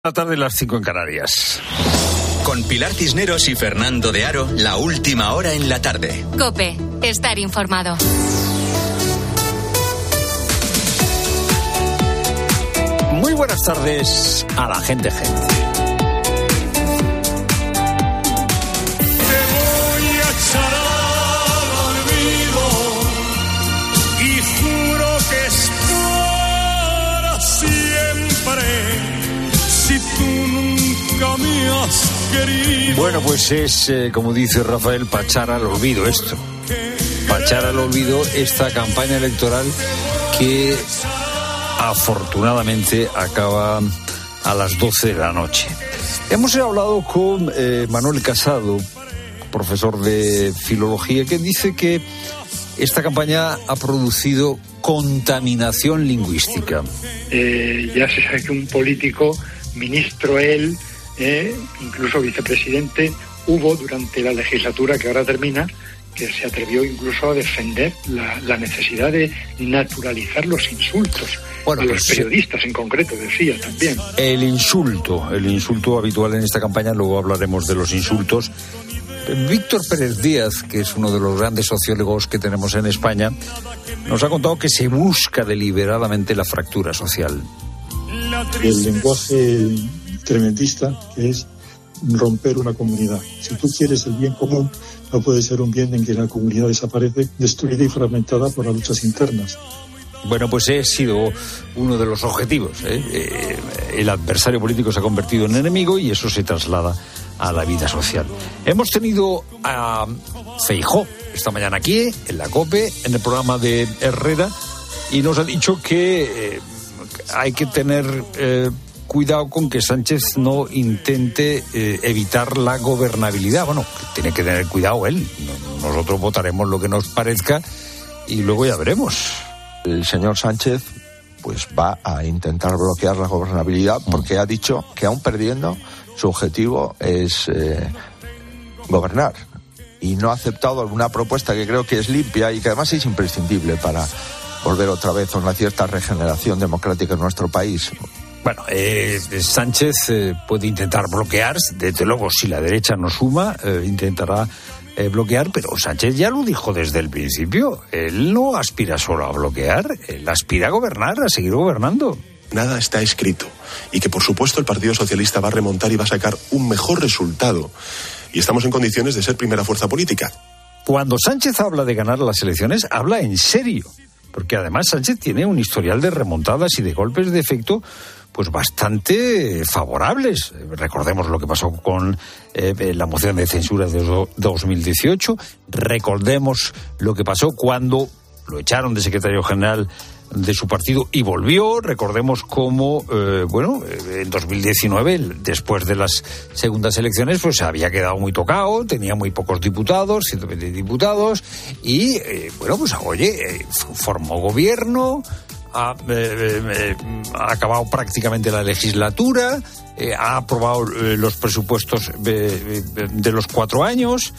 La tarde, las 5 en Canarias. Con Pilar Cisneros y Fernando de Aro, la última hora en la tarde. COPE, estar informado. Muy buenas tardes a la gente. Bueno, pues es, como dice Rafael, pachar al olvido esto. Pachar al olvido esta campaña electoral que afortunadamente acaba a las 12 de la noche. Hemos hablado con Manuel Casado, profesor de filología, que dice que esta campaña ha producido contaminación lingüística. Ya se sabe que un político, ministro él, incluso vicepresidente, hubo durante la legislatura que ahora termina, que se atrevió incluso a defender la necesidad de naturalizar los insultos. Bueno, a los periodistas en concreto, decía también. El insulto habitual en esta campaña, luego hablaremos de los insultos. Víctor Pérez Díaz, que es uno de los grandes sociólogos que tenemos en España, nos ha contado que se busca deliberadamente la fractura social. El lenguaje tremendista, que es romper una comunidad. Si tú quieres el bien común, no puede ser un bien en que la comunidad desaparece, destruida y fragmentada por las luchas internas. Bueno, pues he sido uno de los objetivos. El adversario político se ha convertido en enemigo y eso se traslada a la vida social. Hemos tenido a Feijóo esta mañana aquí, en la COPE, en el programa de Herrera, y nos ha dicho que hay que tener cuidado con que Sánchez no intente evitar la gobernabilidad. Bueno, tiene que tener cuidado él. Nosotros votaremos lo que nos parezca y luego ya veremos. El señor Sánchez pues va a intentar bloquear la gobernabilidad porque ha dicho que aún perdiendo su objetivo es gobernar y no ha aceptado alguna propuesta que creo que es limpia y que además es imprescindible para volver otra vez a una cierta regeneración democrática en nuestro país. Bueno, Sánchez puede intentar bloquear, desde luego si la derecha no suma, intentará bloquear, pero Sánchez ya lo dijo desde el principio, él no aspira solo a bloquear, él aspira a gobernar, a seguir gobernando. Nada está escrito y que por supuesto el Partido Socialista va a remontar y va a sacar un mejor resultado y estamos en condiciones de ser primera fuerza política. Cuando Sánchez habla de ganar las elecciones, habla en serio, porque además Sánchez tiene un historial de remontadas y de golpes de efecto pues bastante favorables. Recordemos lo que pasó con la moción de censura de 2018, recordemos lo que pasó cuando lo echaron de secretario general de su partido y volvió, recordemos cómo, en 2019, después de las segundas elecciones, pues se había quedado muy tocado, tenía muy pocos diputados, 120 diputados, y, formó gobierno, ha acabado prácticamente la legislatura, ha aprobado los presupuestos de los 4 años.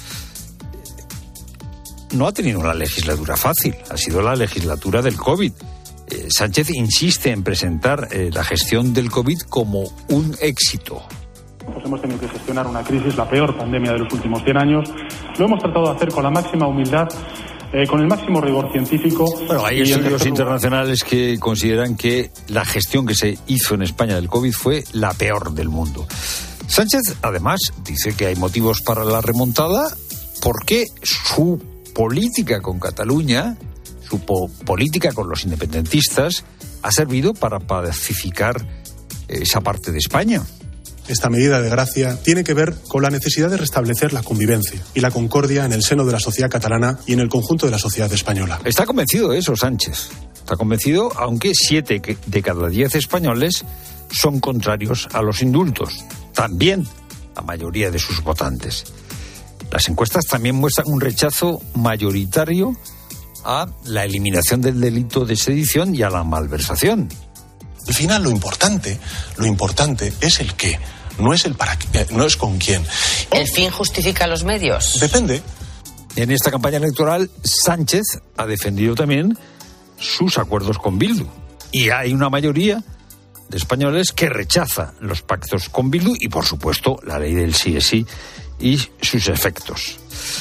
No ha tenido una legislatura fácil, ha sido la legislatura del COVID. Sánchez insiste en presentar la gestión del COVID como un éxito. Pues hemos tenido que gestionar una crisis, la peor pandemia de los últimos 100 años. Lo hemos tratado de hacer con la máxima humildad, con el máximo rigor científico. Bueno, hay estudios internacionales que consideran que la gestión que se hizo en España del COVID fue la peor del mundo. Sánchez, además, dice que hay motivos para la remontada porque su política con Cataluña, su política con los independentistas, ha servido para pacificar esa parte de España. Esta medida de gracia tiene que ver con la necesidad de restablecer la convivencia y la concordia en el seno de la sociedad catalana y en el conjunto de la sociedad española. Está convencido de eso, Sánchez. Está convencido, aunque 7 de cada 10 españoles son contrarios a los indultos. También la mayoría de sus votantes. Las encuestas también muestran un rechazo mayoritario a la eliminación del delito de sedición y a la malversación. Al final lo importante es el qué, no es el para qué, no es con quién. ¿El fin justifica los medios? Depende. En esta campaña electoral, Sánchez ha defendido también sus acuerdos con Bildu. Y hay una mayoría de españoles que rechaza los pactos con Bildu y, por supuesto, la ley del sí es sí y sus efectos.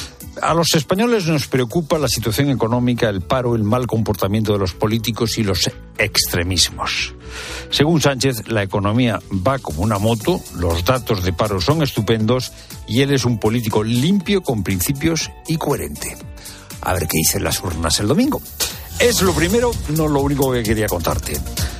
A los españoles nos preocupa la situación económica, el paro, el mal comportamiento de los políticos y los extremismos. Según Sánchez, la economía va como una moto, los datos de paro son estupendos y él es un político limpio, con principios y coherente. A ver qué dicen las urnas el domingo. Es lo primero, no lo único que quería contarte.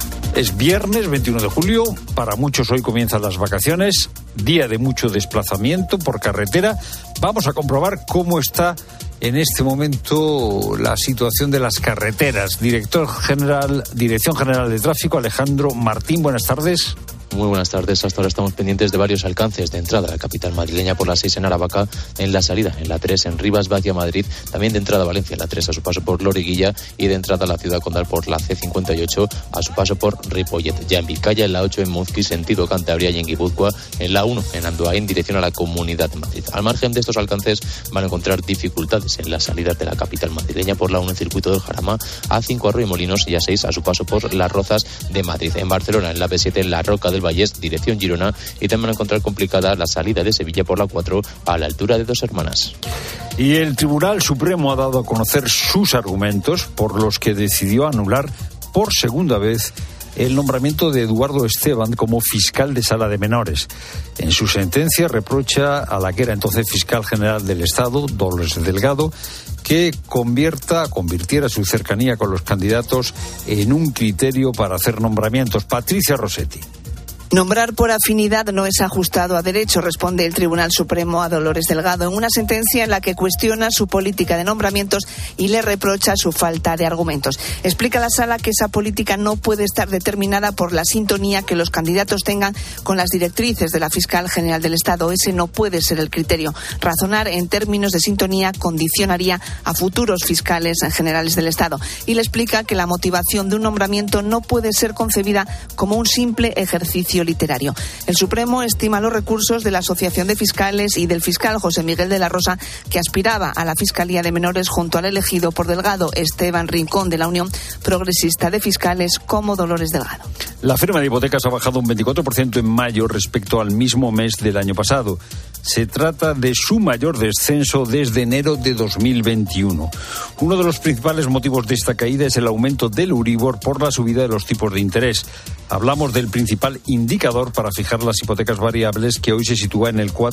Es viernes 21 de julio, para muchos hoy comienzan las vacaciones, día de mucho desplazamiento por carretera. Vamos a comprobar cómo está en este momento la situación de las carreteras. Dirección General de Tráfico, Alejandro Martín, buenas tardes. Muy buenas tardes. Hasta ahora estamos pendientes de varios alcances de entrada a la capital madrileña por la 6 en Aravaca, en la salida en la 3 en Rivas hacia Madrid, también de entrada a Valencia en la 3 a su paso por Loriguilla y de entrada a la ciudad condal por la C58 a su paso por Ripollet. Ya en Vizcaya, en la 8 en Muzqui, sentido Cantabria, y en Guipúzcoa, en la 1 en Andoain, en dirección a la Comunidad de Madrid. Al margen de estos alcances van a encontrar dificultades en la salida de la capital madrileña por la 1 en Circuito del Jarama, A5 Arroyomolinos y A6 a su paso por Las Rozas de Madrid. En Barcelona, en la B7 en la Roca del Vallés, dirección Girona, y también van a encontrar complicada la salida de Sevilla por la 4 a la altura de Dos Hermanas. Y el Tribunal Supremo ha dado a conocer sus argumentos por los que decidió anular por segunda vez el nombramiento de Eduardo Esteban como fiscal de sala de menores. En su sentencia reprocha a la que era entonces fiscal general del Estado, Dolores Delgado, que convirtiera su cercanía con los candidatos en un criterio para hacer nombramientos. Patricia Rossetti. Nombrar por afinidad no es ajustado a derecho, responde el Tribunal Supremo a Dolores Delgado en una sentencia en la que cuestiona su política de nombramientos y le reprocha su falta de argumentos. Explica la sala que esa política no puede estar determinada por la sintonía que los candidatos tengan con las directrices de la fiscal general del Estado. Ese no puede ser el criterio. Razonar en términos de sintonía condicionaría a futuros fiscales generales del Estado. Y le explica que la motivación de un nombramiento no puede ser concebida como un simple ejercicio literario. El Supremo estima los recursos de la Asociación de Fiscales y del fiscal José Miguel de la Rosa, que aspiraba a la Fiscalía de Menores junto al elegido por Delgado, Esteban Rincón, de la Unión Progresista de Fiscales, como Dolores Delgado. La firma de hipotecas ha bajado un 24% en mayo respecto al mismo mes del año pasado. Se trata de su mayor descenso desde enero de 2021. Uno de los principales motivos de esta caída es el aumento del Euribor por la subida de los tipos de interés. Hablamos del principal indicador para fijar las hipotecas variables, que hoy se sitúa en el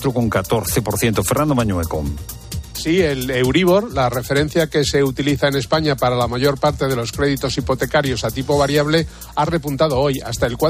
4,14%. Fernando Mañueco. Sí, el Euribor, la referencia que se utiliza en España para la mayor parte de los créditos hipotecarios a tipo variable, ha repuntado hoy hasta el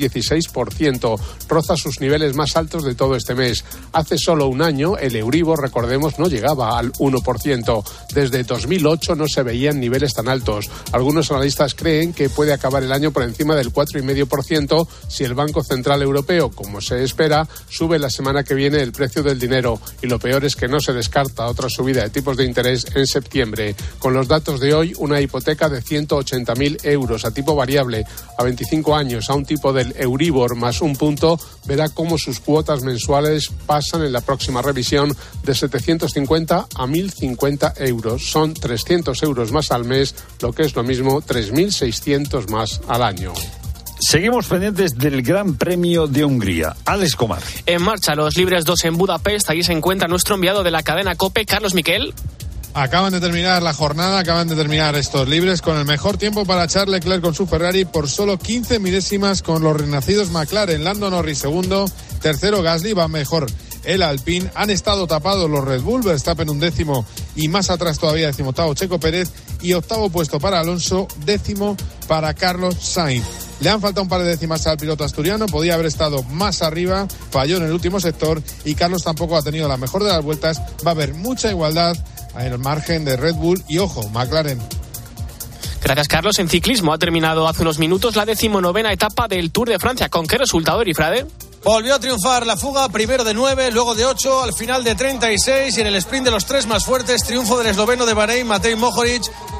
4,16%. Roza sus niveles más altos de todo este mes. Hace solo un año, el Euribor, recordemos, no llegaba al 1%. Desde 2008 no se veían niveles tan altos. Algunos analistas creen que puede acabar el año por encima del 4,5% si el Banco Central Europeo, como se espera, sube la semana que viene el precio del dinero. Y lo peor es que no se descarta otra subida de tipos de interés en septiembre. Con los datos de hoy, una hipoteca de 180.000 euros a tipo variable a 25 años a un tipo del Euribor más un punto, verá cómo sus cuotas mensuales pasan en la próxima revisión de 750 a 1.050 euros. Son 300 euros más al mes, lo que es lo mismo, 3.600 más al año. Seguimos pendientes del Gran Premio de Hungría. Alex Comar. En marcha los libres 2 en Budapest. Allí se encuentra nuestro enviado de la cadena COPE, Carlos Miquel. Acaban de terminar la jornada, acaban de terminar estos libres con el mejor tiempo para Charles Leclerc con su Ferrari por solo 15 milésimas con los renacidos McLaren. Lando Norris segundo, tercero Gasly, va mejor el Alpine. Han estado tapados los Red Bull, Verstappen 11º y más atrás todavía 18º Checo Pérez y 8º puesto para Alonso, 10º para Carlos Sainz. Le han faltado un par de décimas al piloto asturiano, podía haber estado más arriba, falló en el último sector y Carlos tampoco ha tenido la mejor de las vueltas. Va a haber mucha igualdad en el margen de Red Bull y, ojo, McLaren. Gracias, Carlos. En ciclismo ha terminado hace unos minutos la 19ª etapa del Tour de Francia. ¿Con qué resultado, Erifrade? Volvió a triunfar la fuga, primero de 9, luego de 8, al final de 36 y en el sprint de los 3 más fuertes, triunfo del esloveno de Bahrein, Matej Mohoric,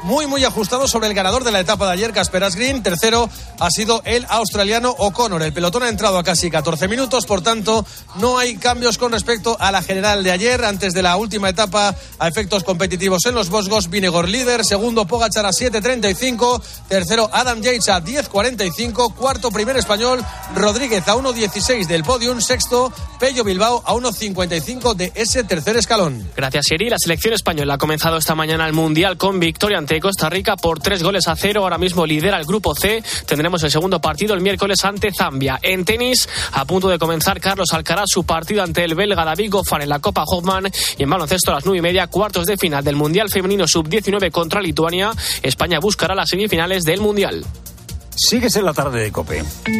muy ajustado sobre el ganador de la etapa de ayer, Casper Asgreen. Tercero ha sido el australiano O'Connor. El pelotón ha entrado a casi 14 minutos, por tanto no hay cambios con respecto a la general de ayer. Antes de la última etapa a efectos competitivos en los Vosgos, Vingegaard líder, segundo Pogačar a 7.35, tercero Adam Yates a 10.45, cuarto primer español Rodríguez a 1.16 del podium, sexto Pello Bilbao a 1.55 de ese tercer escalón. Gracias, Eri. La selección española ha comenzado esta mañana el Mundial con victoria ante Costa Rica por 3-0. Ahora mismo lidera el grupo C. Tendremos el segundo partido el miércoles ante Zambia. En tenis, a punto de comenzar Carlos Alcaraz su partido ante el belga David Goffin en la Copa Hoffman. Y en baloncesto a las 9:30, cuartos de final del Mundial Femenino Sub-19 contra Lituania. España buscará las semifinales del Mundial. Sigues en la tarde de COPE.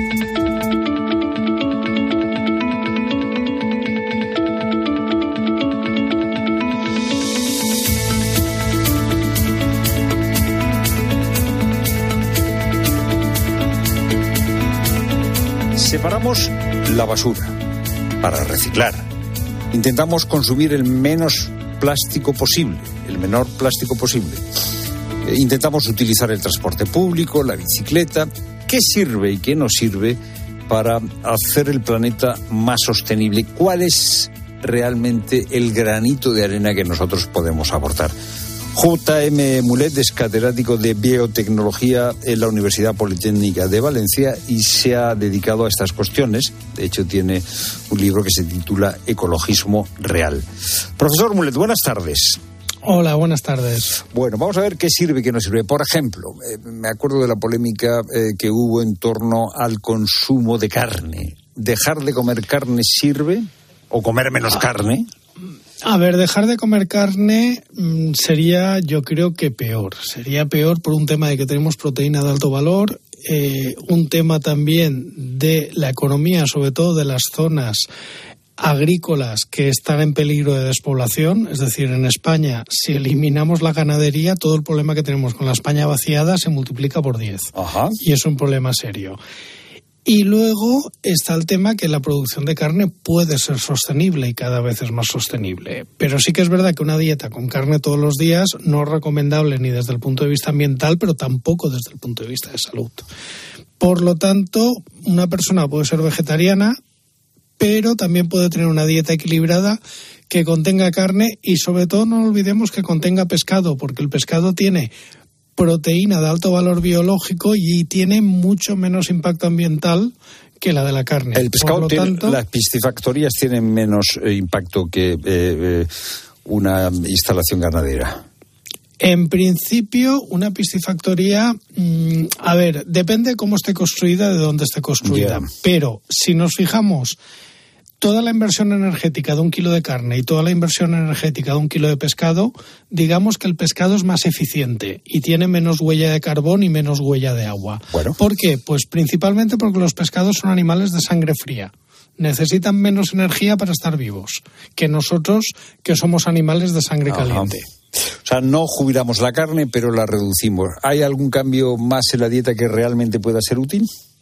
Separamos la basura para reciclar. Intentamos consumir el menos plástico posible, el menor plástico posible. Intentamos utilizar el transporte público, la bicicleta. ¿Qué sirve y qué no sirve para hacer el planeta más sostenible? ¿Cuál es realmente el granito de arena que nosotros podemos aportar? J.M. Mulet es catedrático de biotecnología en la Universidad Politécnica de Valencia y se ha dedicado a estas cuestiones. De hecho, tiene un libro que se titula Ecologismo Real. Profesor Mulet, buenas tardes. Hola, buenas tardes. Bueno, vamos a ver qué sirve y qué no sirve. Por ejemplo, me acuerdo de la polémica que hubo en torno al consumo de carne. ¿Dejar de comer carne sirve o comer menos carne? A ver, dejar de comer carne sería, yo creo que peor. Sería peor por un tema de que tenemos proteína de alto valor, un tema también de la economía, sobre todo de las zonas agrícolas que están en peligro de despoblación. Es decir, en España, si eliminamos la ganadería, todo el problema que tenemos con la España vaciada se multiplica por 10. Ajá. Y es un problema serio. Y luego está el tema que la producción de carne puede ser sostenible y cada vez es más sostenible. Pero sí que es verdad que una dieta con carne todos los días no es recomendable ni desde el punto de vista ambiental, pero tampoco desde el punto de vista de salud. Por lo tanto, una persona puede ser vegetariana, pero también puede tener una dieta equilibrada que contenga carne y sobre todo no olvidemos que contenga pescado, porque el pescado tiene proteína de alto valor biológico y tiene mucho menos impacto ambiental que la de la carne. El pescado las piscifactorías tienen menos impacto que una instalación ganadera. En principio, una piscifactoría, a ver, depende cómo esté construida, de dónde esté construida. Yeah. Pero si nos fijamos, toda la inversión energética de 1 kilo de carne y toda la inversión energética de 1 kilo de pescado, digamos que el pescado es más eficiente y tiene menos huella de carbón y menos huella de agua. Bueno. ¿Por qué? Pues principalmente porque los pescados son animales de sangre fría. Necesitan menos energía para estar vivos que nosotros, que somos animales de sangre caliente. O sea, no jubilamos la carne, pero la reducimos. ¿Hay algún cambio más en la dieta que realmente pueda ser útil?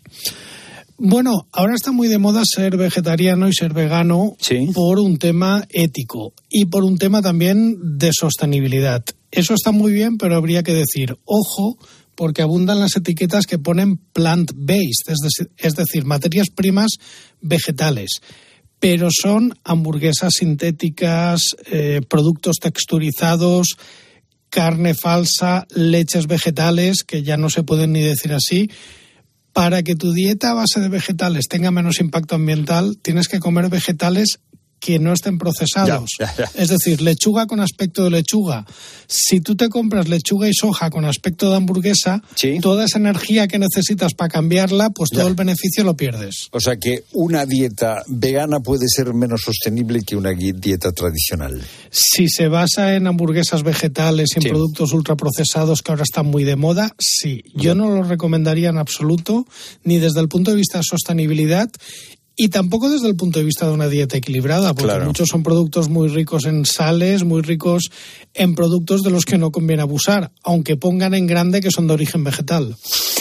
Bueno, ahora está muy de moda ser vegetariano y ser vegano, sí, por un tema ético y por un tema también de sostenibilidad. Eso está muy bien, pero habría que decir, ojo, porque abundan las etiquetas que ponen plant-based, es decir, materias primas vegetales. Pero son hamburguesas sintéticas, productos texturizados, carne falsa, leches vegetales, que ya no se pueden ni decir así. Para que tu dieta a base de vegetales tenga menos impacto ambiental, tienes que comer vegetales que no estén procesados. Ya. Es decir, lechuga con aspecto de lechuga. Si tú te compras lechuga y soja con aspecto de hamburguesa, ¿sí?, toda esa energía que necesitas para cambiarla, pues todo el beneficio lo pierdes. O sea que una dieta vegana puede ser menos sostenible que una dieta tradicional. Si se basa en hamburguesas vegetales y en productos ultraprocesados que ahora están muy de moda, sí. Yo no lo recomendaría en absoluto, ni desde el punto de vista de sostenibilidad, y tampoco desde el punto de vista de una dieta equilibrada, porque muchos son productos muy ricos en sales, muy ricos en productos de los que no conviene abusar, aunque pongan en grande que son de origen vegetal.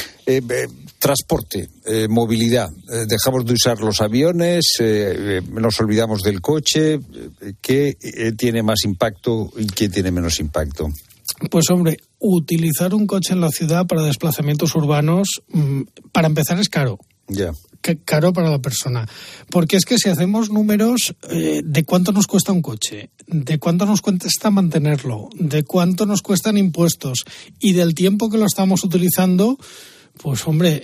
Transporte, movilidad. Dejamos de usar los aviones, nos olvidamos del coche. ¿Qué tiene más impacto y qué tiene menos impacto? Pues hombre, utilizar un coche en la ciudad para desplazamientos urbanos, para empezar, es caro. Ya. Caro para la persona. Porque es que si hacemos números de cuánto nos cuesta un coche, de cuánto nos cuesta mantenerlo, de cuánto nos cuestan impuestos y del tiempo que lo estamos utilizando, pues hombre,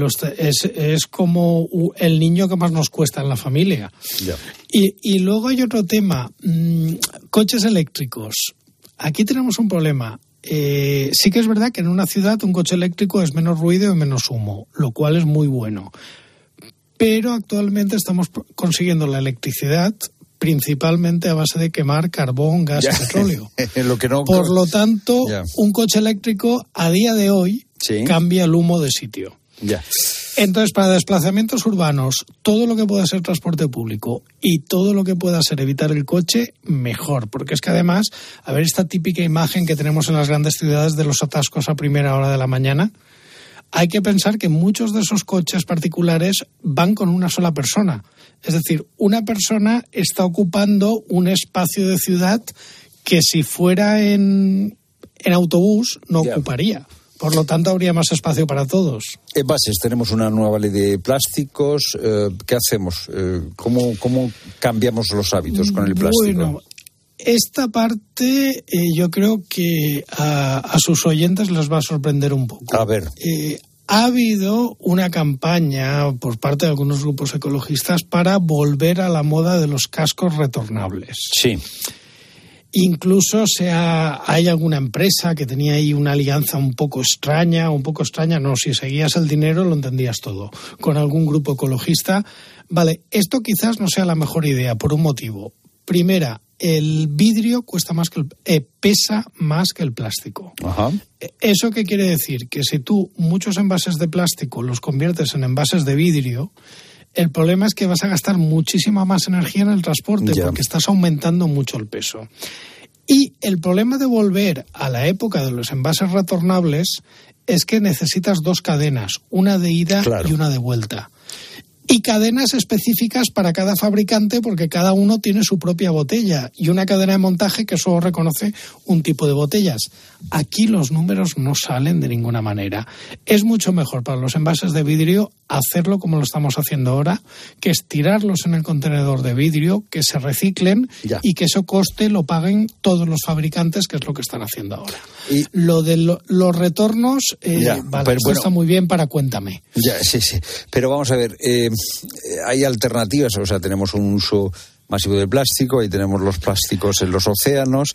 es como el niño que más nos cuesta en la familia. Ya. Y luego hay otro tema, coches eléctricos. Aquí tenemos un problema. Sí que es verdad que en una ciudad un coche eléctrico es menos ruido y menos humo, lo cual es muy bueno. Pero actualmente estamos consiguiendo la electricidad principalmente a base de quemar carbón, gas y petróleo. Por lo tanto, un coche eléctrico a día de hoy cambia el humo de sitio. Ya. Entonces, para desplazamientos urbanos, todo lo que pueda ser transporte público y todo lo que pueda ser evitar el coche, mejor. Porque es que además, a ver esta típica imagen que tenemos en las grandes ciudades de los atascos a primera hora de la mañana, hay que pensar que muchos de esos coches particulares van con una sola persona. Es decir, una persona está ocupando un espacio de ciudad que si fuera en autobús no ocuparía. Por lo tanto, habría más espacio para todos. Envases, tenemos una nueva ley de plásticos. ¿Qué hacemos? ¿Cómo cambiamos los hábitos con el plástico? Bueno, esta parte yo creo que a sus oyentes les va a sorprender un poco. A ver. Ha habido una campaña por parte de algunos grupos ecologistas para volver a la moda de los cascos retornables. Sí. Incluso hay alguna empresa que tenía ahí una alianza un poco extraña, no, si seguías el dinero lo entendías todo, con algún grupo ecologista. Vale, esto quizás no sea la mejor idea por un motivo. Primera, el vidrio pesa más que el plástico. Ajá. ¿Eso qué quiere decir? Que si tú muchos envases de plástico los conviertes en envases de vidrio, el problema es que vas a gastar muchísima más energía en el transporte porque estás aumentando mucho el peso. Y el problema de volver a la época de los envases retornables es que necesitas dos cadenas, una de ida y una de vuelta. Y cadenas específicas para cada fabricante porque cada uno tiene su propia botella y una cadena de montaje que solo reconoce un tipo de botellas. Aquí los números no salen de ninguna manera. Es mucho mejor para los envases de vidrio hacerlo como lo estamos haciendo ahora, que es tirarlos en el contenedor de vidrio, que se reciclen y que ese coste lo paguen todos los fabricantes, que es lo que están haciendo ahora. Y lo de los retornos, está muy bien para Cuéntame. Sí. Pero vamos a ver, hay alternativas, o sea, tenemos un uso masivo de plástico, ahí tenemos los plásticos en los océanos.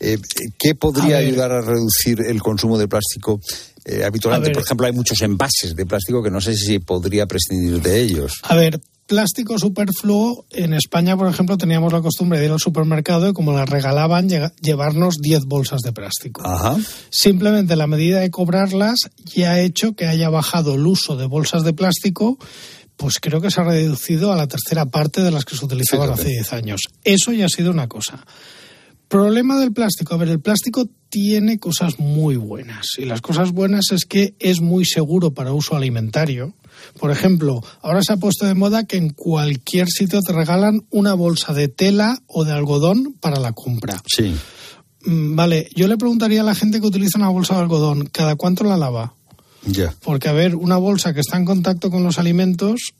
¿Qué podría ayudar a reducir el consumo de plástico? Habitualmente, por ejemplo, hay muchos envases de plástico que no sé si podría prescindir de ellos. A ver, plástico superfluo, en España, por ejemplo, teníamos la costumbre de ir al supermercado y como la regalaban, llevarnos 10 bolsas de plástico. Ajá. Simplemente la medida de cobrarlas ya ha hecho que haya bajado el uso de bolsas de plástico, pues creo que se ha reducido a la tercera parte de las que se utilizaban hace 10 años. Eso ya ha sido una cosa. Problema del plástico. A ver, el plástico tiene cosas muy buenas. Y las cosas buenas es que es muy seguro para uso alimentario. Por ejemplo, ahora se ha puesto de moda que en cualquier sitio te regalan una bolsa de tela o de algodón para la compra. Sí. Vale, yo le preguntaría a la gente que utiliza una bolsa de algodón, ¿cada cuánto la lava? Ya. Porque, a ver, una bolsa que está en contacto con los alimentos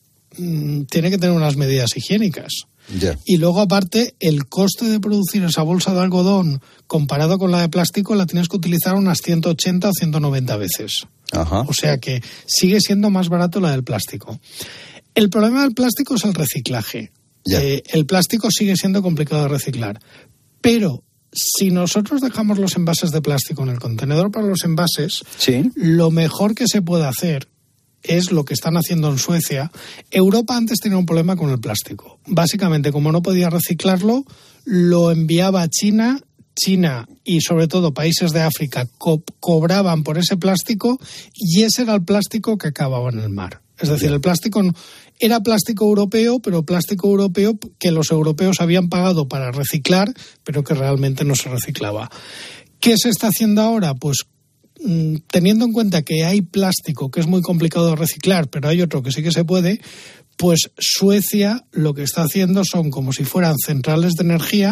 tiene que tener unas medidas higiénicas. Ya. Y luego, aparte, el coste de producir esa bolsa de algodón comparado con la de plástico la tienes que utilizar unas 180 o 190 veces. Ajá. O sea que sigue siendo más barato la del plástico. El problema del plástico es el reciclaje. El plástico sigue siendo complicado de reciclar. Pero si nosotros dejamos los envases de plástico en el contenedor para los envases, lo mejor que se puede hacer es lo que están haciendo en Suecia. Europa antes tenía un problema con el plástico. Básicamente, como no podía reciclarlo, lo enviaba a China. China y sobre todo países de África cobraban por ese plástico y ese era el plástico que acababa en el mar. Es decir, el plástico era plástico europeo, pero plástico europeo que los europeos habían pagado para reciclar, pero que realmente no se reciclaba. ¿Qué se está haciendo ahora? Pues teniendo en cuenta que hay plástico que es muy complicado de reciclar, pero hay otro que sí que se puede, pues Suecia lo que está haciendo son como si fueran centrales de energía,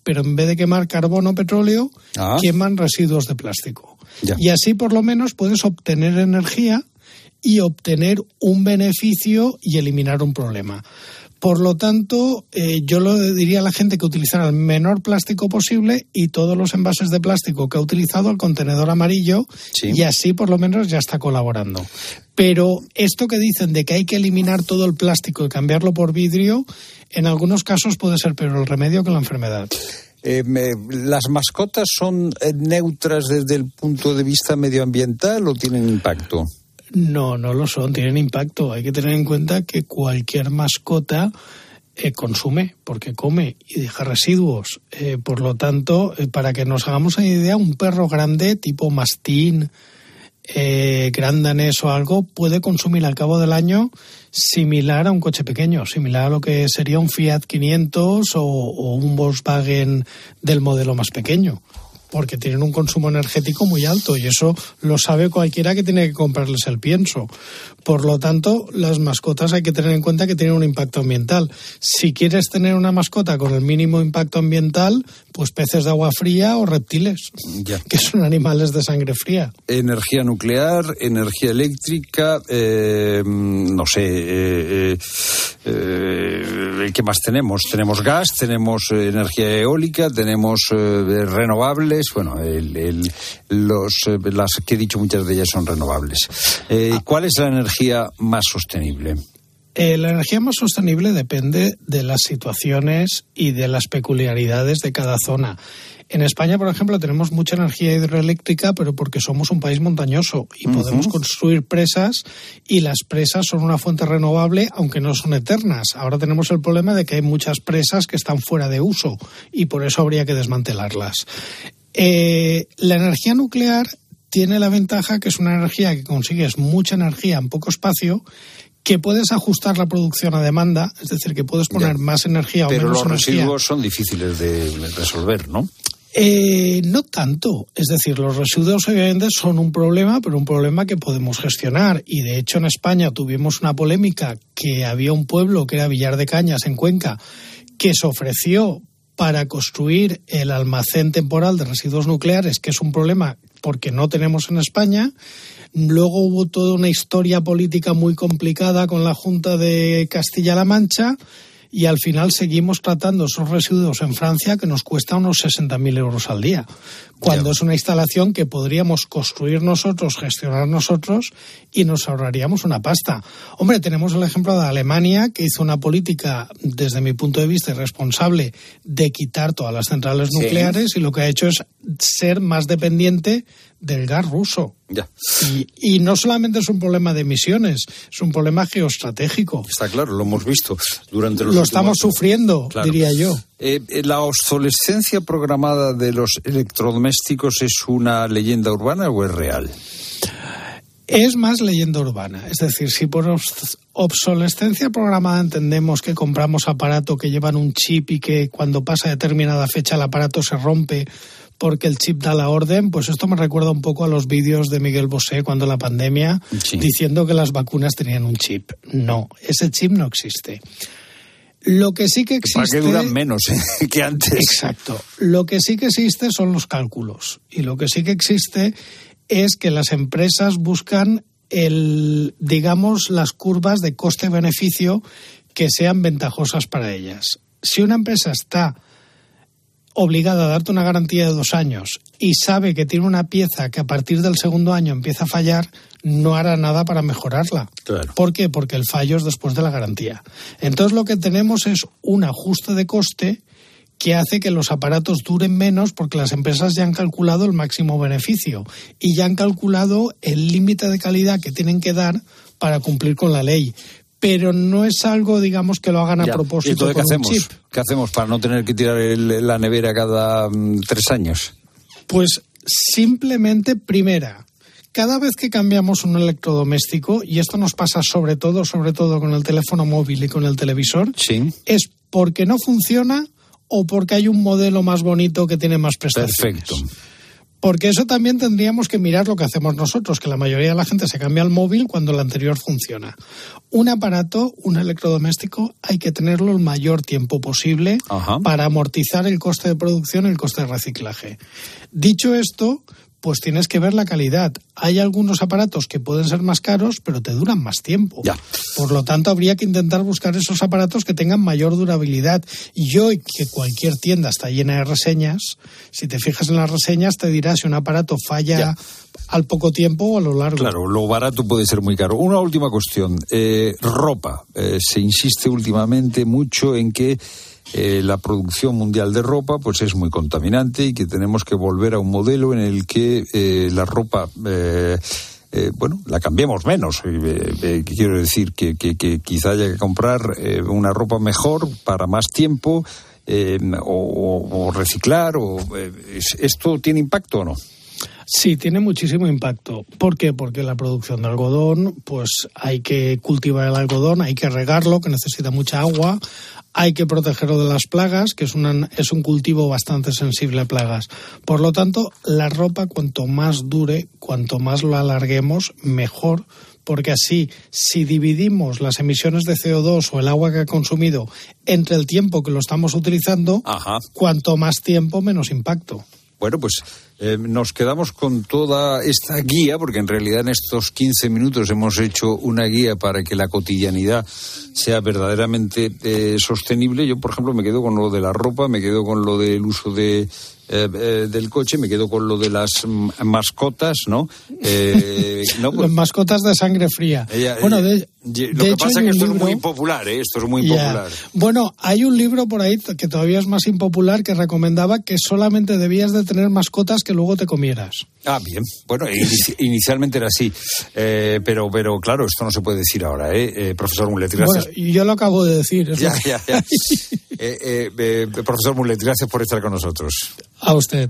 pero en vez de quemar carbón o petróleo, queman residuos de plástico. Ya. Y así por lo menos puedes obtener energía y obtener un beneficio y eliminar un problema. Por lo tanto, yo le diría a la gente que utilizara el menor plástico posible y todos los envases de plástico que ha utilizado el contenedor amarillo, y así por lo menos ya está colaborando. Pero esto que dicen de que hay que eliminar todo el plástico y cambiarlo por vidrio, en algunos casos puede ser peor el remedio que la enfermedad. ¿Las mascotas son neutras desde el punto de vista medioambiental o tienen impacto? No, no lo son, tienen impacto. Hay que tener en cuenta que cualquier mascota consume, porque come y deja residuos. Por lo tanto, para que nos hagamos una idea, un perro grande, tipo mastín, gran danés o algo, puede consumir al cabo del año similar a un coche pequeño, similar a lo que sería un Fiat 500 o un Volkswagen del modelo más pequeño, porque tienen un consumo energético muy alto y eso lo sabe cualquiera que tiene que comprarles el pienso. Por lo tanto, las mascotas hay que tener en cuenta que tienen un impacto ambiental. Si quieres tener una mascota con el mínimo impacto ambiental, pues peces de agua fría o reptiles, que son animales de sangre fría. Energía nuclear, energía eléctrica, no sé, ¿qué más tenemos? Tenemos gas, tenemos energía eólica, tenemos renovables. Bueno, las que he dicho, muchas de ellas son renovables. ¿Cuál es la energía más sostenible? La energía más sostenible depende de las situaciones y de las peculiaridades de cada zona. En España, por ejemplo, tenemos mucha energía hidroeléctrica, pero porque somos un país montañoso y podemos construir presas, y las presas son una fuente renovable, aunque no son eternas. Ahora tenemos el problema de que hay muchas presas que están fuera de uso y por eso habría que desmantelarlas. La energía nuclear tiene la ventaja que es una energía que consigues mucha energía en poco espacio, que puedes ajustar la producción a demanda, es decir, que puedes poner más energía o menos energía. Pero los residuos son difíciles de resolver, ¿no? No tanto. Es decir, los residuos obviamente son un problema, pero un problema que podemos gestionar. Y de hecho en España tuvimos una polémica que había un pueblo que era Villar de Cañas, en Cuenca, que se ofreció para construir el almacén temporal de residuos nucleares, que es un problema porque no tenemos en España. Luego hubo toda una historia política muy complicada con la Junta de Castilla-La Mancha y al final seguimos tratando esos residuos en Francia, que nos cuesta unos 60.000 euros al día, cuando es una instalación que podríamos construir nosotros, gestionar nosotros y nos ahorraríamos una pasta. Hombre, tenemos el ejemplo de Alemania, que hizo una política, desde mi punto de vista, irresponsable de quitar todas las centrales nucleares y lo que ha hecho es ser más dependiente del gas ruso. Y no solamente es un problema de emisiones, es un problema geoestratégico. Está claro, lo hemos visto durante los Lo estamos sufriendo, diría yo. ¿La obsolescencia programada de los electrodomésticos es una leyenda urbana o es real? Es más leyenda urbana. Es decir, si por obsolescencia programada entendemos que compramos aparatos que llevan un chip y que cuando pasa determinada fecha el aparato se rompe porque el chip da la orden, pues esto me recuerda un poco a los vídeos de Miguel Bosé cuando la pandemia, diciendo que las vacunas tenían un chip. No, ese chip no existe. Lo que sí que existe... Para que duran menos que antes. Exacto. Lo que sí que existe son los cálculos. Y lo que sí que existe es que las empresas buscan las curvas de coste-beneficio que sean ventajosas para ellas. Si una empresa está obligada a darte una garantía de 2 años y sabe que tiene una pieza que a partir del segundo año empieza a fallar, no hará nada para mejorarla. Claro. ¿Por qué? Porque el fallo es después de la garantía. Entonces lo que tenemos es un ajuste de coste que hace que los aparatos duren menos porque las empresas ya han calculado el máximo beneficio y ya han calculado el límite de calidad que tienen que dar para cumplir con la ley. Pero no es algo, digamos, que lo hagan a propósito. Entonces, con un chip. ¿Qué hacemos para no tener que tirar la nevera cada 3 años? Pues simplemente, primera, cada vez que cambiamos un electrodoméstico, y esto nos pasa sobre todo con el teléfono móvil y con el televisor, es porque no funciona o porque hay un modelo más bonito que tiene más prestaciones. Perfecto. Porque eso también tendríamos que mirar lo que hacemos nosotros, que la mayoría de la gente se cambia al móvil cuando el anterior funciona. Un aparato, un electrodoméstico, hay que tenerlo el mayor tiempo posible para amortizar el coste de producción y el coste de reciclaje. Dicho esto, pues tienes que ver la calidad. Hay algunos aparatos que pueden ser más caros, pero te duran más tiempo. Ya. Por lo tanto, habría que intentar buscar esos aparatos que tengan mayor durabilidad. Y hoy, que cualquier tienda está llena de reseñas, si te fijas en las reseñas, te dirá si un aparato falla al poco tiempo o a lo largo. Claro, lo barato puede ser muy caro. Una última cuestión. Ropa. Se insiste últimamente mucho en que la producción mundial de ropa pues es muy contaminante y que tenemos que volver a un modelo en el que la ropa la cambiemos menos. Quiero decir que quizá haya que comprar una ropa mejor para más tiempo o reciclar. ¿Esto tiene impacto o no? Sí, tiene muchísimo impacto. ¿Por qué? Porque la producción de algodón, pues hay que cultivar el algodón, hay que regarlo, que necesita mucha agua, hay que protegerlo de las plagas, que es un cultivo bastante sensible a plagas. Por lo tanto, la ropa, cuanto más dure, cuanto más lo alarguemos, mejor, porque así, si dividimos las emisiones de CO2 o el agua que ha consumido entre el tiempo que lo estamos utilizando, cuanto más tiempo, menos impacto. Bueno, pues nos quedamos con toda esta guía, porque en realidad en estos 15 minutos hemos hecho una guía para que la cotidianidad sea verdaderamente sostenible. Yo, por ejemplo, me quedo con lo de la ropa, me quedo con lo del uso del coche, me quedo con lo de las mascotas, ¿no? Las mascotas de sangre fría. Lo que pasa es que esto es muy impopular, esto es muy impopular. Bueno, hay un libro por ahí que todavía es más impopular que recomendaba que solamente debías de tener mascotas que luego te comieras. Ah, bien. Bueno, inicialmente era así, pero claro, esto no se puede decir ahora, profesor Mulet, gracias. Bueno, y yo lo acabo de decir. Ya. Profesor Mulet, gracias por estar con nosotros. A usted.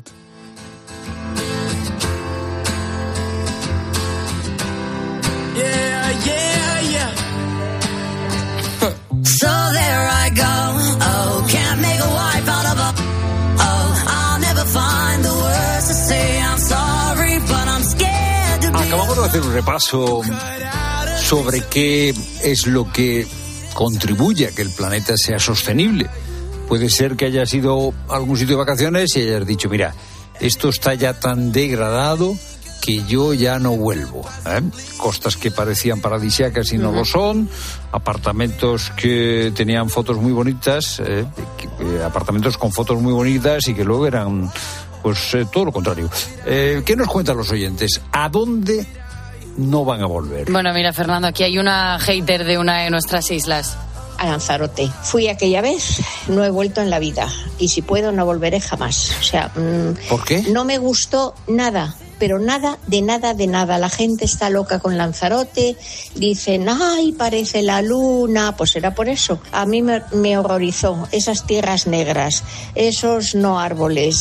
So there I go. Oh, can't make a wife out of a. Oh, I'll never find the words to say I'm sorry, but I'm scared to be. Acabamos de hacer un repaso sobre qué es lo que contribuye a que el planeta sea sostenible. Puede ser que hayas ido a algún sitio de vacaciones y hayas dicho, mira, esto está ya tan degradado que yo ya no vuelvo. Costas que parecían paradisíacas y no lo son, apartamentos que tenían fotos muy bonitas, apartamentos con fotos muy bonitas y que luego eran, pues, todo lo contrario. ¿Qué nos cuentan los oyentes? ¿A dónde no van a volver? Bueno, mira, Fernando, aquí hay una hater de una de nuestras islas. A Lanzarote. Fui aquella vez, no he vuelto en la vida. Y si puedo, no volveré jamás. O sea, ¿por qué? No me gustó nada. Pero nada, de nada, de nada. La gente está loca con Lanzarote, dicen, ay, parece la luna, pues era por eso. A mí me horrorizó esas tierras negras, esos no árboles,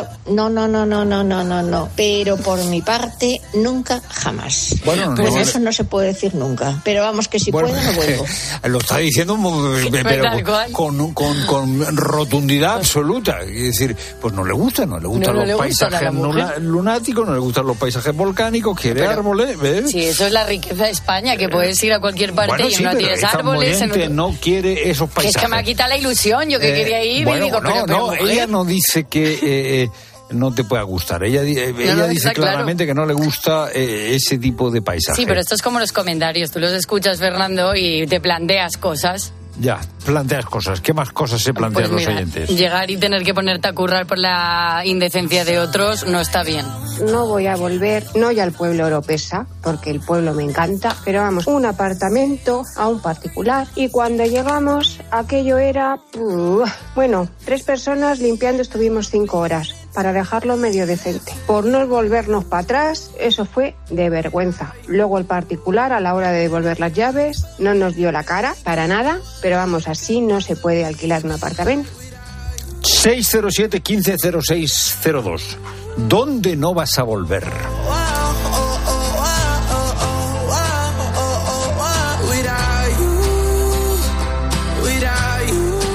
no. Pero por mi parte, nunca, jamás. Bueno, pues eso no se puede decir nunca. Pero vamos, que si puedo, no vuelvo. Lo está diciendo pero con rotundidad absoluta. Es decir, pues no le gustan los paisajes lunáticos, no le gustan los paisajes volcánicos, quiere árboles, ¿ves? Sí, eso es la riqueza de España, que puedes ir a cualquier parte y no tienes árboles. No quiere esos paisajes. Que es que me ha quitado la ilusión, yo que quería ir y digo, pero ella no dice que no te pueda gustar. Ella dice claramente que no le gusta ese tipo de paisaje. Sí, pero esto es como los comentarios. Tú los escuchas, Fernando, y te planteas cosas. Ya, planteas cosas. ¿Qué más cosas se plantean los oyentes? Llegar y tener que ponerte a currar por la indecencia de otros no está bien. No voy a volver, no ya al pueblo Oropesa, porque el pueblo me encanta, pero vamos, un apartamento a un particular. Y cuando llegamos, aquello era... bueno, 3 personas limpiando, estuvimos 5 horas. Para dejarlo medio decente. Por no volvernos para atrás, eso fue de vergüenza. Luego el particular, a la hora de devolver las llaves, no nos dio la cara, para nada, pero vamos, así no se puede alquilar un apartamento. 607-150602. ¿Dónde no vas a volver?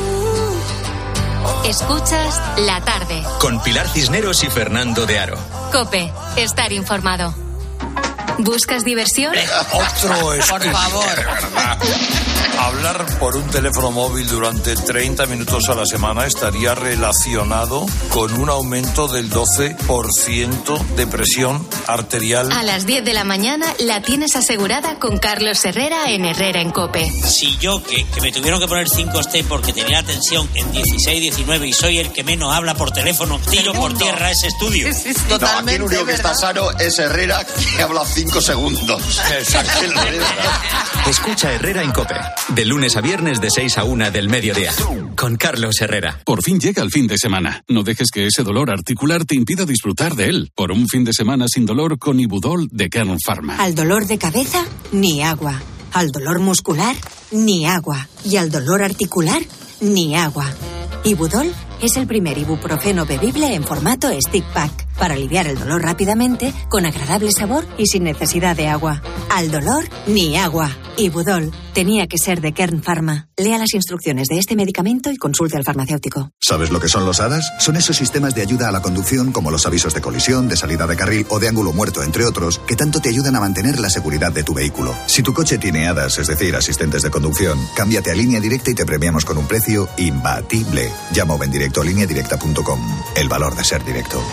Escuchas La Tarde con Pilar Cisneros y Fernando de Aro. COPE. Estar informado. ¿Buscas diversión? Otro es Por favor. Hablar por un teléfono móvil durante 30 minutos a la semana estaría relacionado con un aumento del 12% de presión arterial. A las 10 de la mañana la tienes asegurada con Carlos Herrera en Herrera en COPE. Si yo, que me tuvieron que poner 5T porque tenía la tensión en 16-19 y soy el que menos habla por teléfono, tiro por tierra ese estudio. No, aquí el único que está sano es Herrera, que habla 5 segundos. Escucha Herrera en COPE. De lunes a viernes de 6 a 1 del mediodía. Con Carlos Herrera. Por fin llega el fin de semana. No dejes que ese dolor articular te impida disfrutar de él. Por un fin de semana sin dolor con Ibudol de Kern Pharma. Al dolor de cabeza, ni agua. Al dolor muscular, ni agua. Y al dolor articular, ni agua. Ibudol es el primer ibuprofeno bebible en formato stick pack para aliviar el dolor rápidamente, con agradable sabor y sin necesidad de agua. Al dolor, ni agua. Ibudol tenía que ser de Kern Pharma. Lea las instrucciones de este medicamento y consulte al farmacéutico. ¿Sabes lo que son los ADAS? Son esos sistemas de ayuda a la conducción, como los avisos de colisión, de salida de carril o de ángulo muerto, entre otros, que tanto te ayudan a mantener la seguridad de tu vehículo. Si tu coche tiene ADAS, es decir, asistentes de conducción, cámbiate a Línea Directa y te premiamos con un precio imbatible. Llama o ven directo a lineadirecta.com. El valor de ser directo.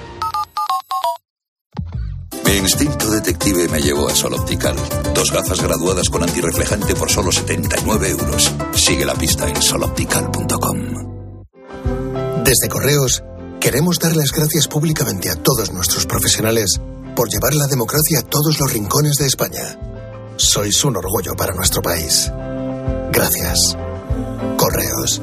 Mi instinto detective me llevó a Sol Optical. 2 gafas graduadas con antirreflejante por solo 79 euros. Sigue la pista en soloptical.com. Desde Correos, queremos dar las gracias públicamente a todos nuestros profesionales por llevar la democracia a todos los rincones de España. Sois un orgullo para nuestro país. Gracias. Correos.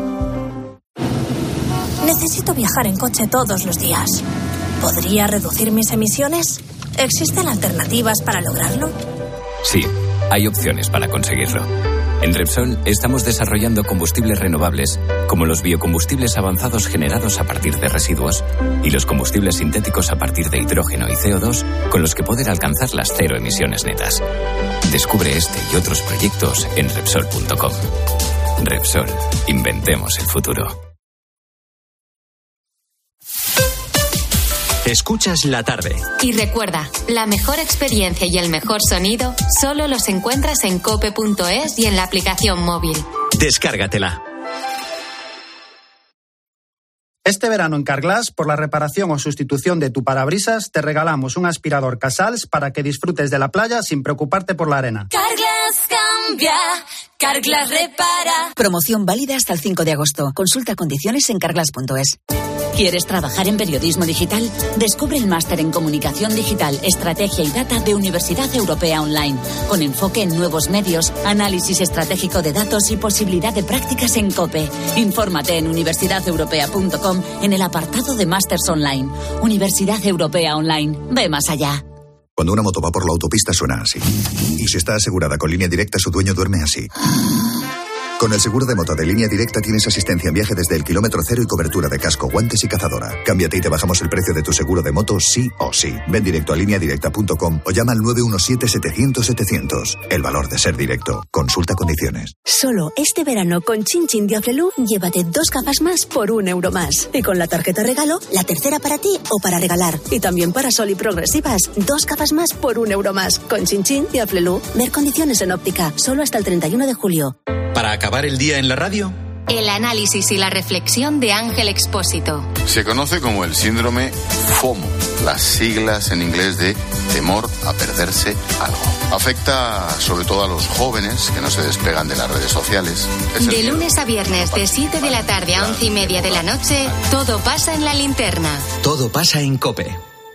Necesito viajar en coche todos los días. ¿Podría reducir mis emisiones? ¿Existen alternativas para lograrlo? Sí, hay opciones para conseguirlo. En Repsol estamos desarrollando combustibles renovables, como los biocombustibles avanzados generados a partir de residuos y los combustibles sintéticos a partir de hidrógeno y CO2, con los que poder alcanzar las 0 emisiones netas. Descubre este y otros proyectos en Repsol.com. Repsol, inventemos el futuro. Escuchas la tarde. Y recuerda, la mejor experiencia y el mejor sonido solo los encuentras en cope.es y en la aplicación móvil. Descárgatela. Este verano en Carglass, por la reparación o sustitución de tu parabrisas, te regalamos un aspirador Casals para que disfrutes de la playa sin preocuparte por la arena. Carglass cambia, Carglass repara. Promoción válida hasta el 5 de agosto. Consulta condiciones en carglass.es. ¿Quieres trabajar en periodismo digital? Descubre el máster en Comunicación Digital, Estrategia y Data de Universidad Europea Online, con enfoque en nuevos medios, análisis estratégico de datos y posibilidad de prácticas en COPE. Infórmate en universidadeuropea.com en el apartado de Másters Online. Universidad Europea Online. Ve más allá. Cuando una moto va por la autopista suena así. Y si está asegurada con Línea Directa, su dueño duerme así. Con el seguro de moto de Línea Directa tienes asistencia en viaje desde el kilómetro cero y cobertura de casco, guantes y cazadora. Cámbiate y te bajamos el precio de tu seguro de moto sí o sí. Ven directo a lineadirecta.com o llama al 917-700-700. El valor de ser directo. Consulta condiciones. Solo este verano con Chin Chin Diaflelu llévate 2 gafas más por €1 más. Y con la tarjeta regalo, la tercera para ti o para regalar. Y también para Sol y Progresivas, 2 gafas más por €1 más. Con Chin Chin Diaflelu. Ver condiciones en óptica. Solo hasta el 31 de julio. Para acabar el día en la radio, El análisis y la reflexión de Ángel Expósito. Se conoce como el síndrome FOMO, las siglas en inglés de temor a perderse algo. Afecta sobre todo a los jóvenes que no se despegan de las redes sociales. De lunes a viernes, de 7 de la tarde a 11:30 de la noche, todo pasa en La Linterna. Todo pasa en COPE.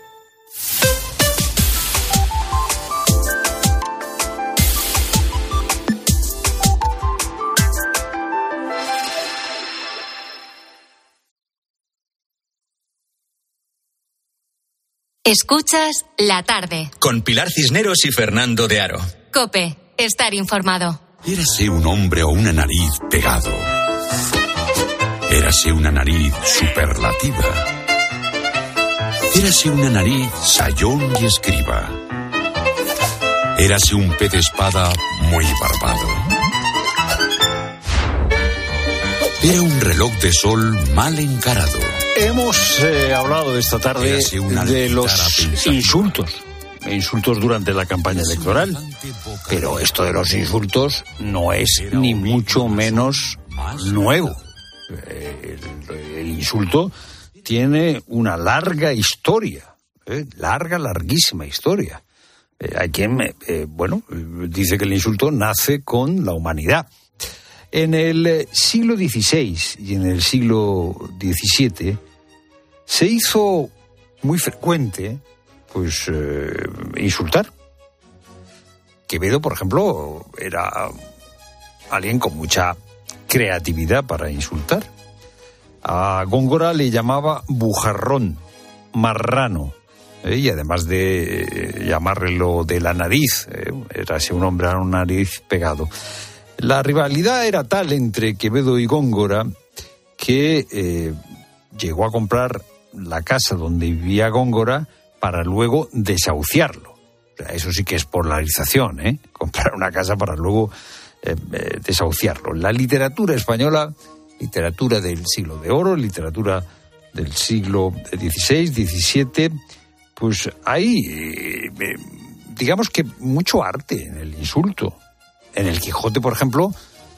Escuchas La Tarde. Con Pilar Cisneros y Fernando de Aro. COPE, estar informado. Érase un hombre o una nariz pegado. Érase una nariz superlativa. Érase una nariz sayón y escriba. Érase un pez de espada muy barbado. Era un reloj de sol mal encarado. Hemos hablado esta tarde de los insultos durante la campaña electoral, pero esto de los insultos no es ni mucho menos nuevo. El insulto tiene una larga historia, larguísima historia. Hay quien, dice que el insulto nace con la humanidad. En el siglo XVI y en el siglo XVII se hizo muy frecuente, insultar. Quevedo, por ejemplo, era alguien con mucha creatividad para insultar. A Góngora le llamaba bujarrón, marrano, y además de llamarlo de la nariz, era así un hombre a una nariz pegado. La rivalidad era tal entre Quevedo y Góngora que llegó a comprar la casa donde vivía Góngora para luego desahuciarlo. O sea, eso sí que es polarización, comprar una casa para luego desahuciarlo. La literatura española, literatura del siglo de oro, literatura del siglo XVI, XVII, pues hay, digamos que mucho arte en el insulto. En el Quijote, por ejemplo,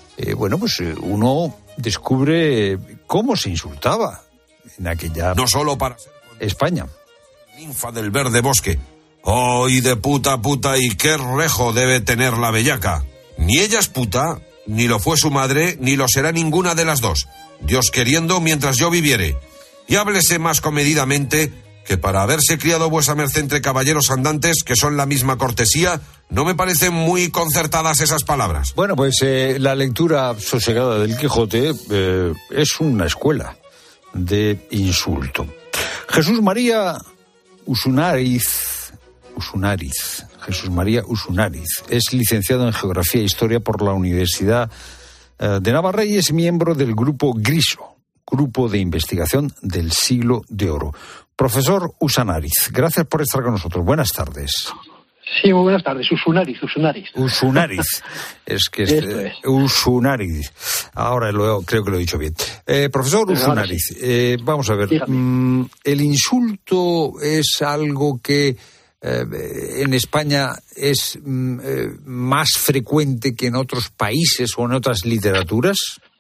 uno descubre cómo se insultaba en aquella no solo para España. Ninfa del verde bosque. ¡Ay, de puta, y qué rejo debe tener la bellaca! Ni ella es puta, ni lo fue su madre, ni lo será ninguna de las dos. Dios queriendo mientras yo viviere. Y háblese más comedidamente, que para haberse criado vuesa merced entre caballeros andantes, que son la misma cortesía, no me parecen muy concertadas esas palabras. Bueno, pues la lectura sosegada del Quijote es una escuela de insulto. Jesús María Usunariz, es licenciado en Geografía e Historia por la Universidad de Navarra y es miembro del Grupo GRISO, Grupo de Investigación del Siglo de Oro. Profesor Usunariz, gracias por estar con nosotros. Buenas tardes. Sí, muy buenas tardes. Usunariz. Es que Usunariz. Ahora creo que lo he dicho bien. Profesor Usunariz, sí. Vamos a ver. ¿El insulto es algo que en España es más frecuente que en otros países o en otras literaturas?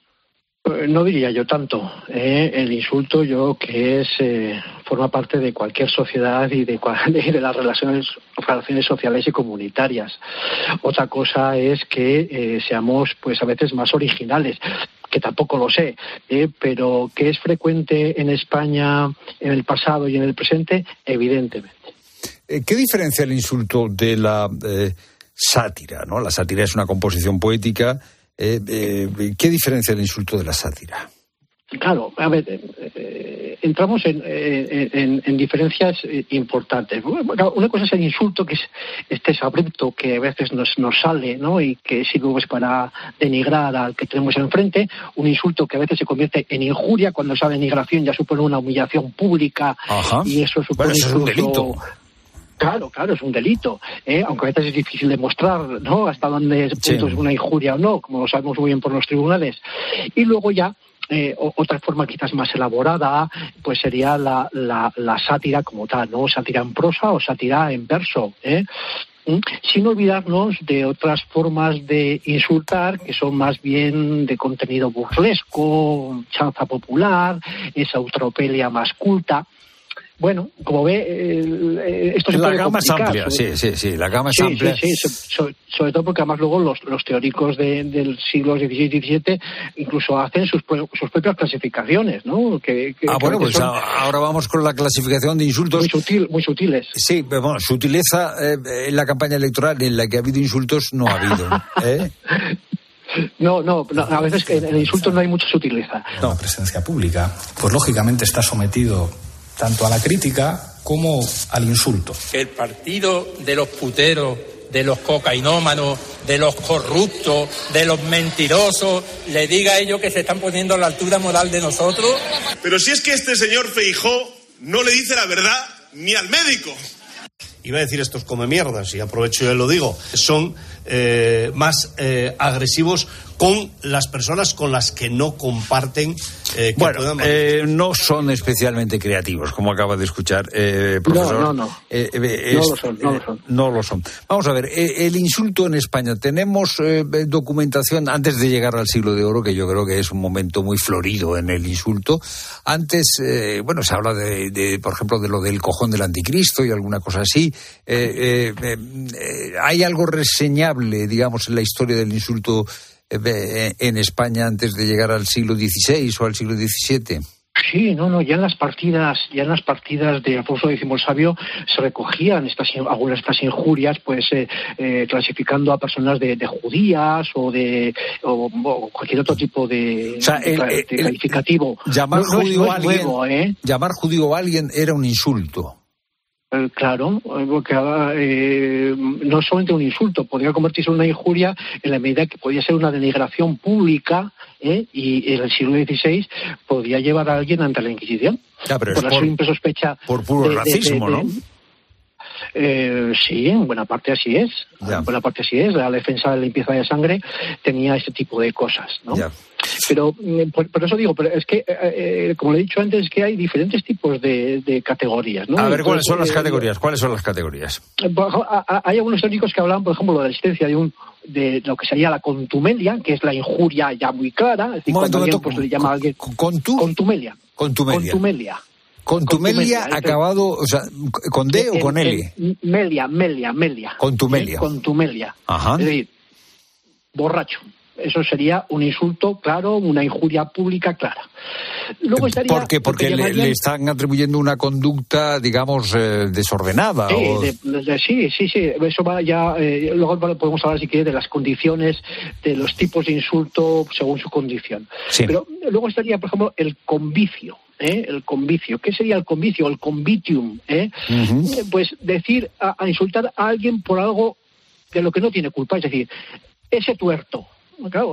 No diría yo tanto. El insulto yo que forma parte de cualquier sociedad y de las relaciones sociales y comunitarias. Otra cosa es que seamos pues a veces más originales, que tampoco lo sé, pero que es frecuente en España en el pasado y en el presente, evidentemente. ¿Qué diferencia el insulto de la sátira, ¿no? La sátira es una composición poética. ¿Qué diferencia el insulto de la sátira? Claro, a ver, entramos en diferencias importantes. Una cosa es el insulto, que es este abrupto que a veces nos sale, ¿no? Y que sirve pues para denigrar al que tenemos enfrente. Un insulto que a veces se convierte en injuria, cuando esa denigración ya supone una humillación pública. Ajá. Y eso supone eso es un delito. Claro, es un delito, aunque a veces es difícil demostrar, ¿no?, hasta dónde punto es una injuria o no, como lo sabemos muy bien por los tribunales. Y luego ya, otra forma quizás más elaborada, pues sería la sátira como tal, ¿no? Sátira en prosa o sátira en verso, sin olvidarnos de otras formas de insultar que son más bien de contenido burlesco, chanza popular, esa eutropelia más culta. Bueno, como ve, esto se puede complicar. La gama es amplia, sí, la gama es amplia. Sí, sobre todo porque además luego los teóricos del siglo XVI y XVII incluso hacen sus propias clasificaciones, ¿no? Pues ahora vamos con la clasificación de insultos. Muy sutiles. Sí, pero bueno, sutileza en la campaña electoral en la que ha habido insultos no ha habido, ¿eh? No, a veces en el insulto no hay mucha sutileza. La presencia pública, pues lógicamente está sometido tanto a la crítica como al insulto. Que el partido de los puteros, de los cocainómanos, de los corruptos, de los mentirosos, le diga a ellos que se están poniendo a la altura moral de nosotros. Pero si es que este señor Feijóo no le dice la verdad ni al médico. Iba a decir estos come mierdas, y aprovecho y lo digo, son más agresivos con las personas con las que no comparten. No son especialmente creativos, como acaba de escuchar, profesor. No lo son. Vamos a ver, el insulto en España. Tenemos documentación antes de llegar al siglo de oro, que yo creo que es un momento muy florido en el insulto. Antes, se habla por ejemplo, de lo del cojón del anticristo y alguna cosa así. ¿Hay algo reseñable, digamos, en la historia del insulto en España antes de llegar al siglo XVI o al siglo XVII? Sí, ya en las partidas de Alfonso X el Sabio se recogían algunas de estas injurias, pues clasificando a personas de judías o cualquier otro tipo de calificativo. Llamar judío a alguien era un insulto. Claro, porque no solamente un insulto, podría convertirse en una injuria en la medida que podía ser una denigración pública, y en el siglo XVI podía llevar a alguien ante la Inquisición. Por la simple sospecha. Por puro racismo, ¿no? Sí, en buena parte así es. La defensa de la limpieza de sangre tenía ese tipo de cosas, ¿no? Ya. Pero por eso digo, es que, como le he dicho antes, es que hay diferentes tipos de categorías, ¿no? A ver, ¿cuáles son las categorías? Hay algunos teóricos que hablaban, por ejemplo, de la existencia de lo que sería la contumelia, que es la injuria ya muy clara. Es decir, cuando alguien le llama a alguien... Contumelia. Contumelia acabado, o sea, ¿con D o con L? Melia. Contumelia. Ajá. Es decir, borracho. Eso sería un insulto claro, una injuria pública clara. Luego estaría... ¿Por qué? Porque le están atribuyendo una conducta, digamos, desordenada. Sí, eso va ya... luego podemos hablar, si quiere, de las condiciones, de los tipos de insulto según su condición. Sí. Pero luego estaría, por ejemplo, el convicio. El convicio. ¿Qué sería el convicio? El convitium. Uh-huh. Pues decir, a insultar a alguien por algo de lo que no tiene culpa. Es decir, ese tuerto. Claro,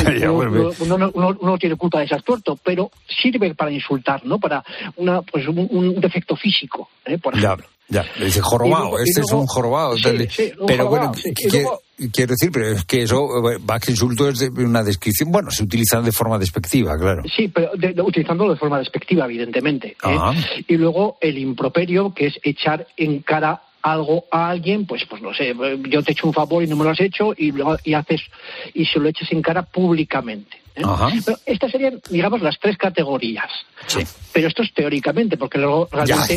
uno tiene culpa de ser tuerto, pero sirve para insultar, ¿no? Para un defecto físico, por ejemplo. Ya, le dice jorobado, es un jorobado. Pero bueno, quiero decir, pero es que eso, más que insulto, es una descripción, se utiliza de forma despectiva, claro. Sí, pero utilizándolo de forma despectiva, evidentemente. Y luego el improperio, que es echar en cara algo a alguien, pues no sé, yo te echo un favor y no me lo has hecho y se lo eches en cara públicamente. Pero estas serían, digamos, las tres categorías. Sí. Pero esto es teóricamente, porque luego realmente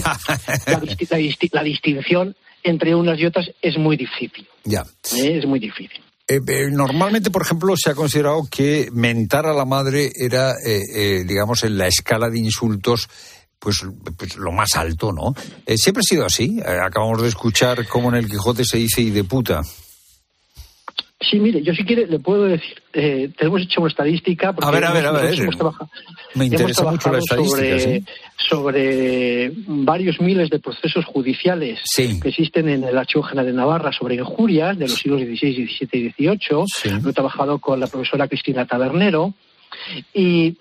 la distinción entre unas y otras es muy difícil. Es muy difícil. Normalmente, por ejemplo, se ha considerado que mentar a la madre era, digamos, en la escala de insultos, pues lo más alto, ¿no? Siempre ha sido así. Acabamos de escuchar cómo en el Quijote se dice "y de puta". Sí, mire, yo si quiere le puedo decir, tenemos hecho una estadística. Porque a ver. Me interesa mucho la estadística, sobre varios miles de procesos judiciales que existen en el Archivo General de Navarra sobre injurias de los siglos XVI, XVII y XVIII. Sí. Lo he trabajado con la profesora Cristina Tabernero. Y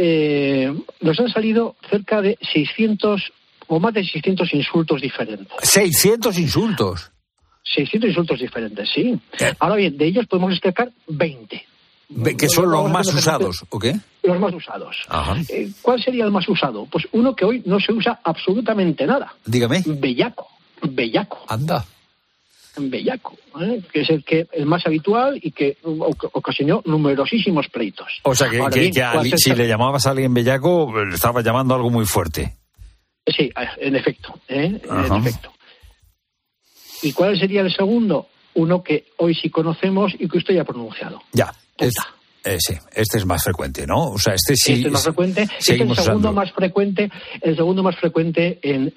nos han salido cerca de 600 o más de 600 insultos diferentes. ¿600 insultos? 600 insultos diferentes, sí. Ahora bien, de ellos podemos destacar 20. ¿Que son los más usados, o qué? Los más usados. ¿Cuál sería el más usado? Pues uno que hoy no se usa absolutamente nada. Dígame. Bellaco. Anda. Bellaco, que es el más habitual y que ocasionó numerosísimos pleitos. O sea, si le llamabas a alguien bellaco, le estabas llamando algo muy fuerte. Sí, en efecto. En efecto. ¿Y cuál sería el segundo? Uno que hoy sí conocemos y que usted ya ha pronunciado. Ya. Sí, este es más frecuente, ¿no? O sea, este sí. Este es más frecuente. Este es el segundo más frecuente. El segundo más frecuente en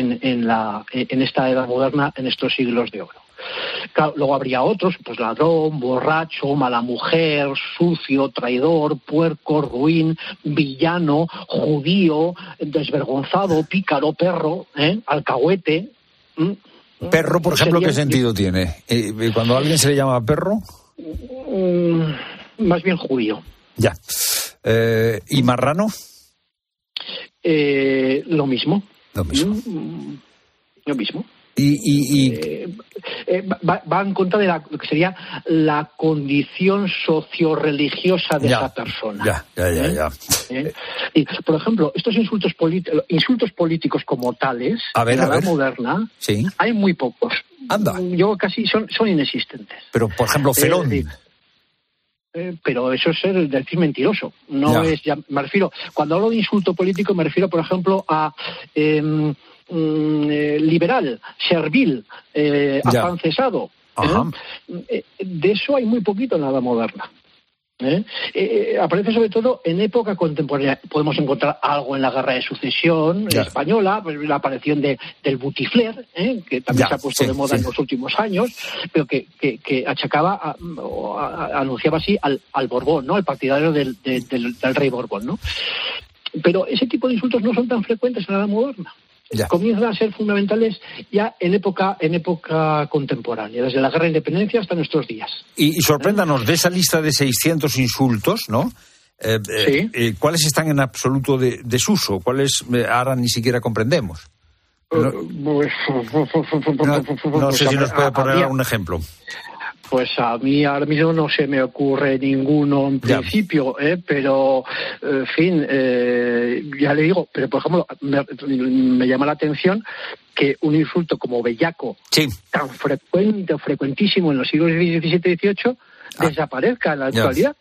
esta edad moderna, en estos siglos de oro. Claro, luego habría otros, pues ladrón, borracho, mala mujer, sucio, traidor, puerco, ruin, villano, judío, desvergonzado, pícaro, perro, alcahuete. Perro, por ejemplo, ¿qué sentido tiene? Cuando a alguien se le llama perro. Más bien judío. Ya. ¿Y marrano? Lo mismo. Lo mismo. Va en contra de lo que sería la condición socio-religiosa de esa persona. Ya. Y, por ejemplo, estos insultos políticos como tales, en la edad moderna, hay muy pocos. Anda. Yo casi son inexistentes. Pero, por ejemplo, felón. Pero eso es decir mentiroso. No es. Me refiero, cuando hablo de insulto político, me refiero, por ejemplo, a liberal, servil, afrancesado. De eso hay muy poquito en la edad moderna. Aparece sobre todo en época contemporánea. Podemos encontrar algo en la Guerra de Sucesión española, la aparición del butifler, que también se ha puesto de moda en los últimos años, pero que achacaba, anunciaba así al Borbón, ¿no? Al partidario del rey Borbón, ¿no? Pero ese tipo de insultos no son tan frecuentes en la edad moderna. Comienzan a ser fundamentales ya en época contemporánea, desde la Guerra de Independencia hasta nuestros días. Y sorpréndanos, de esa lista de 600 insultos, ¿no? ¿Cuáles están en absoluto desuso? ¿Cuáles ahora ni siquiera comprendemos? No sé si nos puede poner algún ejemplo. Pues a mí ahora mismo no se me ocurre ninguno en principio, pero, en fin, ya le digo, pero por ejemplo, me llama la atención que un insulto como bellaco, tan frecuentísimo en los siglos XVII y XVIII, desaparezca en la actualidad.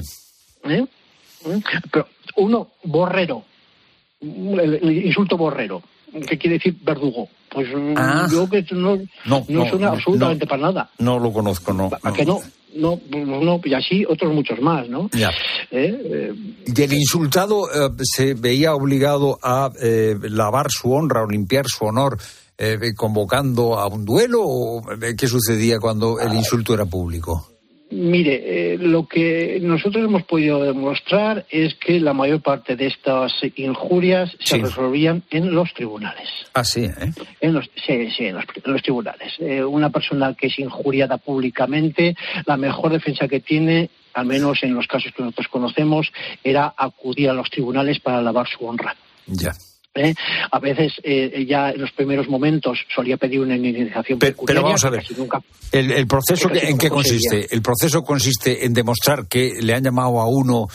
Pero uno, borrero, el insulto borrero, ¿qué quiere decir verdugo? Pues yo que no suena absolutamente para nada. No lo conozco, no. ¿A que no? No, y así otros muchos más, ¿no? ¿Y el insultado se veía obligado a lavar su honra o limpiar su honor convocando a un duelo? ¿O qué sucedía cuando el insulto era público? Mire, lo que nosotros hemos podido demostrar es que la mayor parte de estas injurias se resolvían en los tribunales. Ah, sí, en los tribunales. Una persona que es injuriada públicamente, la mejor defensa que tiene, al menos en los casos que nosotros conocemos, era acudir a los tribunales para lavar su honra. A veces ya en los primeros momentos solía pedir una indemnización pecuniaria. Pero vamos a ver, ¿el proceso en qué consiste? ¿El proceso consiste en demostrar que le han llamado a uno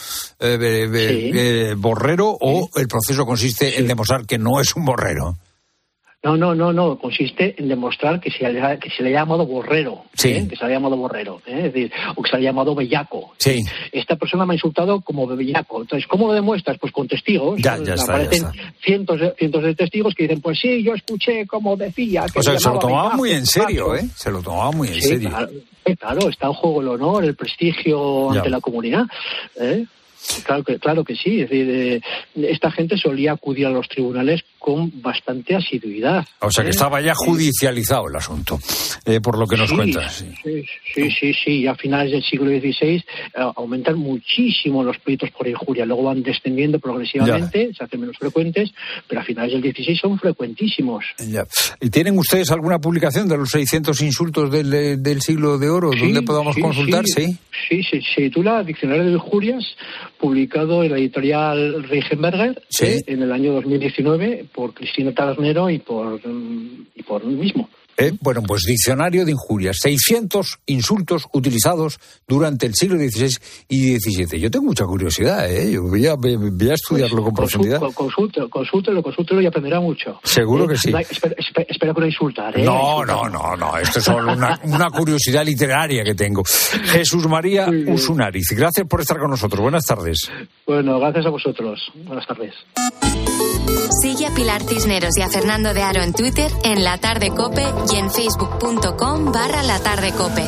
borrero o el proceso consiste en demostrar que no es un borrero? No. Consiste en demostrar que se le ha llamado borrero, que se le ha llamado borrero, es decir, o que se le ha llamado bellaco. Esta persona me ha insultado como bellaco. Entonces, ¿cómo lo demuestras? Pues con testigos. Aparecen cientos de testigos que dicen, pues sí, yo escuché como decía. Que se lo tomaba muy en serio, Se lo tomaba muy en serio. Claro, está en juego el honor, el prestigio ante la comunidad, Claro que sí. Es decir, esta gente solía acudir a los tribunales con bastante asiduidad. O sea que estaba ya judicializado el asunto, por lo que nos cuentas. Sí. A finales del siglo XVI aumentan muchísimo los pleitos por injuria. Luego van descendiendo progresivamente, se hacen menos frecuentes, pero a finales del XVI son frecuentísimos. ¿Y tienen ustedes alguna publicación de los 600 insultos del siglo de oro? ¿Dónde podamos consultar? Sí, se titula Diccionario de Injurias, publicado en la editorial Reichenberger en el año 2019 por Cristina Tabernero y por mí mismo. Bueno, pues Diccionario de Injurias, 600 insultos utilizados durante el siglo XVI y XVII. Yo tengo mucha curiosidad, Yo voy a estudiarlo con profundidad. Consúltelo y aprenderá mucho. Seguro que sí. Espero que no insultar, No. Esto es solo una curiosidad literaria que tengo. Jesús María Usunariz, gracias por estar con nosotros. Buenas tardes. Bueno, gracias a vosotros. Buenas tardes. Sigue a Pilar Cisneros y a Fernando de Aro en Twitter, en La Tarde Cope y en facebook.com/latardecope.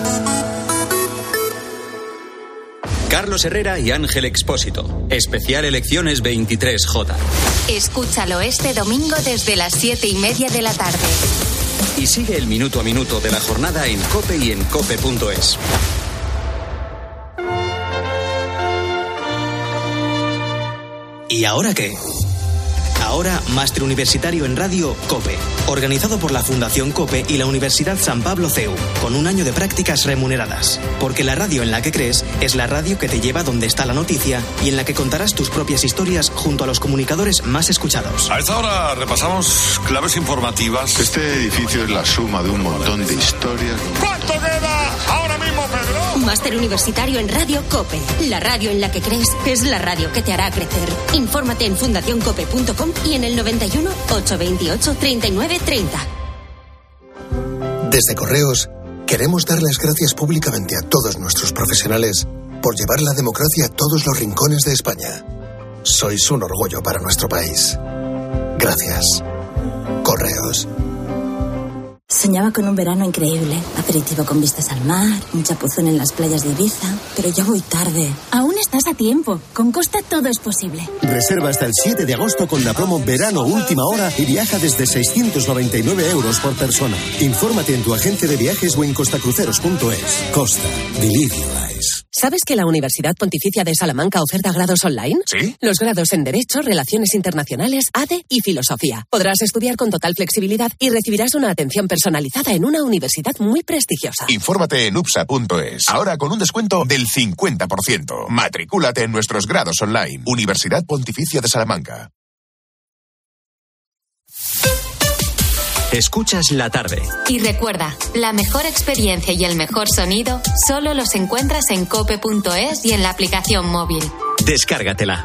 Carlos Herrera y Ángel Expósito. Especial Elecciones 23J. Escúchalo este domingo desde las 7:30 de la tarde. Y sigue el minuto a minuto de la jornada en COPE y en COPE.es. ¿Y ahora qué? Ahora, máster universitario en radio COPE, organizado por la Fundación COPE y la Universidad San Pablo CEU, con un año de prácticas remuneradas. Porque la radio en la que crees es la radio que te lleva donde está la noticia y en la que contarás tus propias historias junto a los comunicadores más escuchados. A esta hora repasamos claves informativas. Este edificio es la suma de un montón de historias. ¿Cuánto queda ahora mismo, Pedro? Máster universitario en radio COPE. La radio en la que crees es la radio que te hará crecer. Infórmate en fundacioncope.com y en el 91 828 3930. Desde Correos, queremos dar las gracias públicamente a todos nuestros profesionales por llevar la democracia a todos los rincones de España. Sois un orgullo para nuestro país. Gracias. Correos. Soñaba con un verano increíble, aperitivo con vistas al mar, un chapuzón en las playas de Ibiza, pero ya voy tarde. Aún estás a tiempo. Con Costa todo es posible. Reserva hasta el 7 de agosto con la promo Verano Última Hora y viaja desde 699 euros por persona. Infórmate en tu agente de viajes o en costacruceros.es. Costa. Believe your eyes. ¿Sabes que la Universidad Pontificia de Salamanca oferta grados online? ¿Sí? Los grados en Derecho, Relaciones Internacionales, ADE y Filosofía. Podrás estudiar con total flexibilidad y recibirás una atención personalizada en una universidad muy prestigiosa. Infórmate en upsa.es. Ahora con un descuento del 50%. Matricúlate en nuestros grados online. Universidad Pontificia de Salamanca. Escuchas la tarde. Y recuerda, la mejor experiencia y el mejor sonido solo los encuentras en cope.es y en la aplicación móvil. Descárgatela.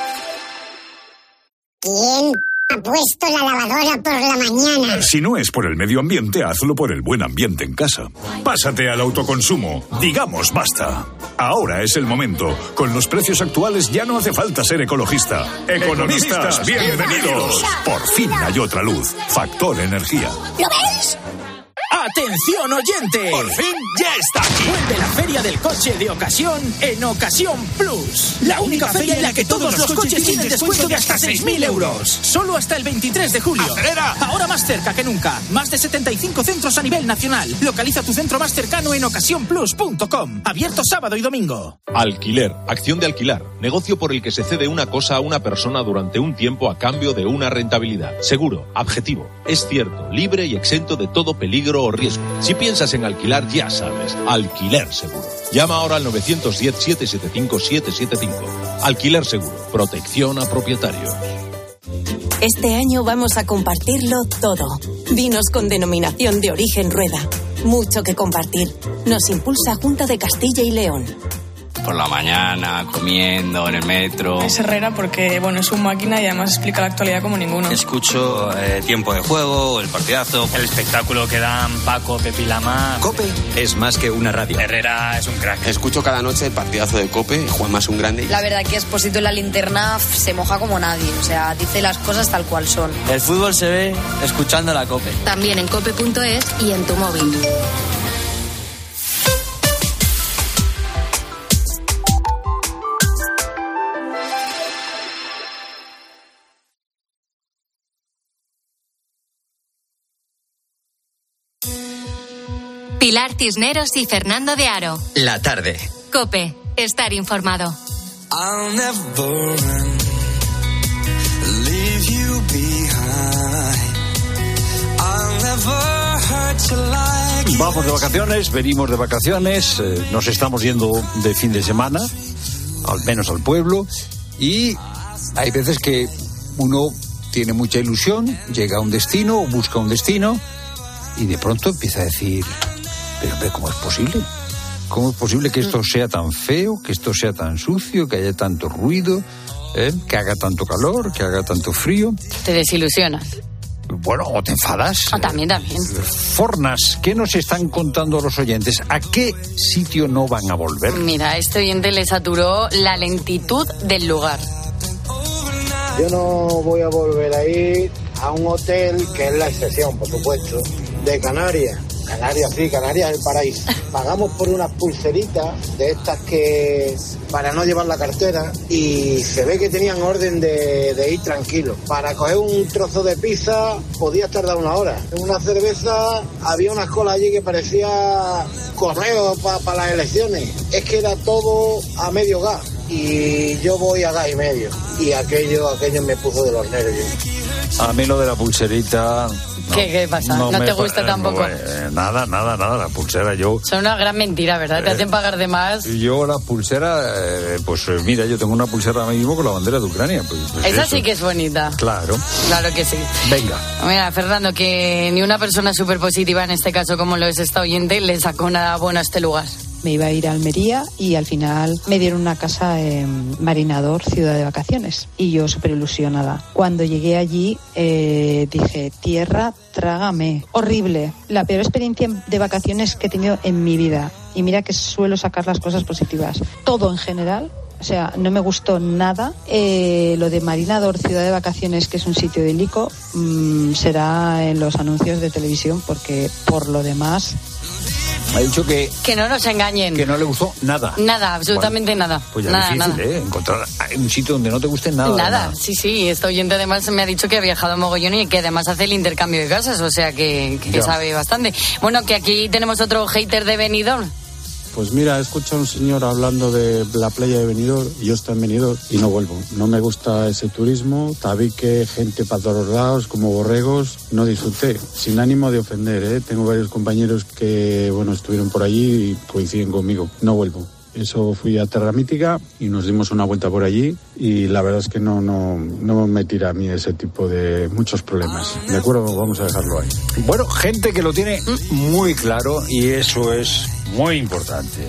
¿Quién ha puesto la lavadora por la mañana? Si no es por el medio ambiente, hazlo por el buen ambiente en casa. Pásate al autoconsumo. Digamos basta. Ahora es el momento. Con los precios actuales ya no hace falta ser ecologista. Economistas, bienvenidos. Por fin hay otra luz. Factor Energía. ¿Lo ves? ¡Atención, oyente! ¡Por fin ya está aquí! Vuelve la Feria del Coche de Ocasión en Ocasión Plus. La única feria en la que todos los coches tienen descuento de hasta 6.000 euros. Solo hasta el 23 de julio. ¡Acelera! Ahora más cerca que nunca. Más de 75 centros a nivel nacional. Localiza tu centro más cercano en ocasiónplus.com. Abierto sábado y domingo. Alquiler. Acción de alquilar. Negocio por el que se cede una cosa a una persona durante un tiempo a cambio de una rentabilidad. Seguro. Objetivo. Es cierto. Libre y exento de todo peligro o riesgo. Si piensas en alquilar, ya sabes, Alquiler Seguro. Llama ahora al 910-775-775. Alquiler Seguro. Protección a propietarios. Este año vamos a compartirlo todo. Vinos con denominación de origen Rueda. Mucho que compartir. Nos impulsa Junta de Castilla y León. Por la mañana, comiendo, en el metro. Es Herrera porque, bueno, es un máquina y además explica la actualidad como ninguno. Escucho Tiempo de Juego, el partidazo. El espectáculo que dan Paco, Pepi Lama. COPE es más que una radio. Herrera es un crack. Escucho cada noche el partidazo de COPE, Juanma es un grande. La verdad que Expósito en la linterna se moja como nadie. O sea, dice las cosas tal cual son. El fútbol se ve escuchando la COPE. También en cope.es y en tu móvil. Pilar Cisneros y Fernando de Aro. La tarde. COPE. Estar informado. I'll never leave you behind. I'll never hurt you like. Vamos de vacaciones, venimos de vacaciones, nos estamos yendo de fin de semana, al menos al pueblo, y hay veces que uno tiene mucha ilusión, llega a un destino, busca un destino, y de pronto empieza a decir... Pero ¿cómo es posible? ¿Cómo es posible que esto sea tan feo, que esto sea tan sucio, que haya tanto ruido, que haga tanto calor, que haga tanto frío? Te desilusionas. Bueno, o te enfadas. También. Fornas, ¿qué nos están contando los oyentes? ¿A qué sitio no van a volver? Mira, este oyente le saturó la lentitud del lugar. Yo no voy a volver a ir a un hotel, que es la excepción, por supuesto, de Canarias. Canarias, sí, Canarias es el paraíso. Pagamos por unas pulseritas de estas que para no llevar la cartera y se ve que tenían orden de ir tranquilos. Para coger un trozo de pizza podías tardar una hora. En una cerveza había unas colas allí que parecía correo para las elecciones. Es que era todo a medio gas. y yo voy a gas y medio. Y aquello me puso de los nervios. A mí lo de la pulserita... ¿Qué pasa? ¿No te gusta tampoco? Nada, la pulsera yo... Son una gran mentira, ¿verdad? Te hacen pagar de más. Yo la pulsera, pues mira, yo tengo una pulsera ahora mismo con la bandera de Ucrania. Pues esa eso. Sí que es bonita. Claro. Claro que sí. Venga. Mira, Fernando, que ni una persona súper positiva, en este caso como lo es esta oyente, le sacó nada bueno a este lugar. Me iba a ir a Almería y al final me dieron una casa en Marinador, ciudad de vacaciones. Y yo súper ilusionada. Cuando llegué allí dije, tierra, trágame. Horrible. La peor experiencia de vacaciones que he tenido en mi vida. Y mira que suelo sacar las cosas positivas. Todo en general. O sea, no me gustó nada. Lo de Marinador, ciudad de vacaciones, que es un sitio idílico, será en los anuncios de televisión, porque por lo demás... Ha dicho que no nos engañen. Que no le gustó nada. Nada, absolutamente nada. Pues ya nada, es difícil, nada. Encontrar un sitio donde no te guste nada. Nada, sí. Este oyente además me ha dicho que ha viajado a mogollón y que además hace el intercambio de casas, o sea que sabe bastante. Bueno, que aquí tenemos otro hater de Benidorm. Pues mira, he escuchado a un señor hablando de la playa de Benidorm, y yo estoy en Benidorm y no vuelvo. No me gusta ese turismo, tabique, gente para todos lados, como borregos, no disfruté. Sin ánimo de ofender, ¿eh? Tengo varios compañeros que, bueno, estuvieron por allí y coinciden conmigo. No vuelvo. Eso, fui a Terra Mítica y nos dimos una vuelta por allí y la verdad es que no me tira a mí ese tipo de muchos problemas. ¿De acuerdo? Vamos a dejarlo ahí. Bueno, gente que lo tiene muy claro y eso es muy importante.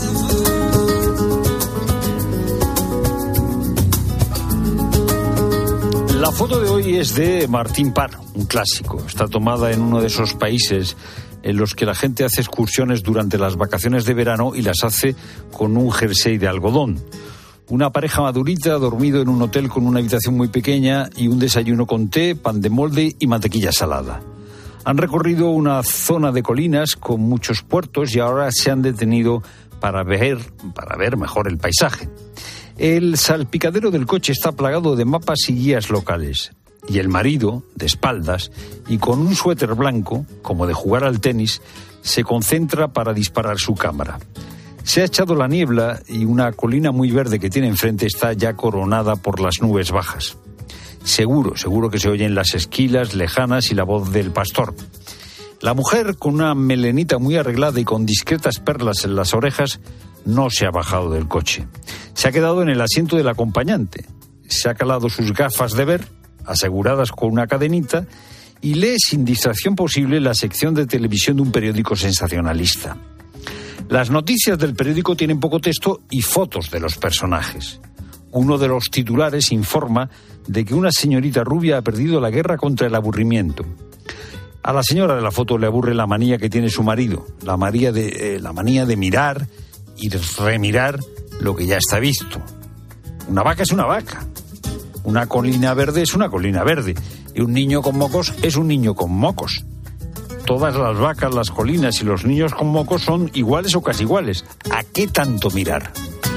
La foto de hoy es de Martín Parr, un clásico. Está tomada en uno de esos países en los que la gente hace excursiones durante las vacaciones de verano y las hace con un jersey de algodón. Una pareja madurita ha dormido en un hotel con una habitación muy pequeña y un desayuno con té, pan de molde y mantequilla salada. Han recorrido una zona de colinas con muchos puertos y ahora se han detenido para ver mejor el paisaje. El salpicadero del coche está plagado de mapas y guías locales. Y el marido, de espaldas y con un suéter blanco, como de jugar al tenis, se concentra para disparar su cámara. Se ha echado la niebla y una colina muy verde que tiene enfrente está ya coronada por las nubes bajas. Seguro que se oyen las esquilas lejanas y la voz del pastor. La mujer, con una melenita muy arreglada y con discretas perlas en las orejas, no se ha bajado del coche. Se ha quedado en el asiento del acompañante. Se ha calado sus gafas de ver, aseguradas con una cadenita, y lee sin distracción posible la sección de televisión de un periódico sensacionalista. Las noticias del periódico tienen poco texto y fotos de los personajes. Uno de los titulares informa de que una señorita rubia ha perdido la guerra contra el aburrimiento. A la señora de la foto le aburre la manía que tiene su marido, la manía de mirar y remirar lo que ya está visto. Una vaca es una vaca. Una colina verde es una colina verde. Y un niño con mocos es un niño con mocos. Todas las vacas, las colinas y los niños con mocos son iguales o casi iguales. ¿A qué tanto mirar?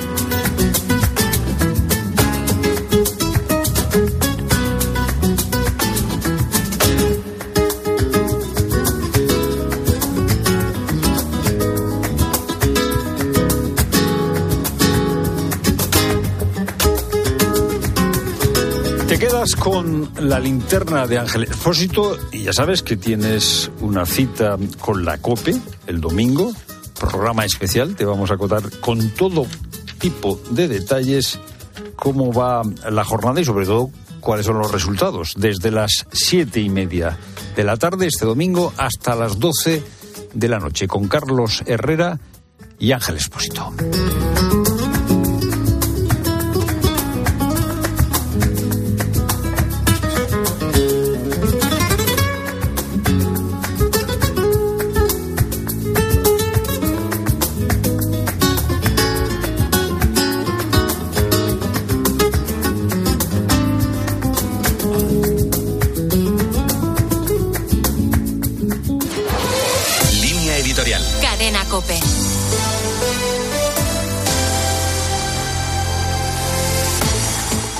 Te quedas con la linterna de Ángel Expósito y ya sabes que tienes una cita con la COPE el domingo, programa especial. Te vamos a contar con todo tipo de detalles cómo va la jornada y sobre todo cuáles son los resultados. Desde las 7:30 de la tarde este domingo hasta las 12 de la noche con Carlos Herrera y Ángel Expósito. Cadena COPE.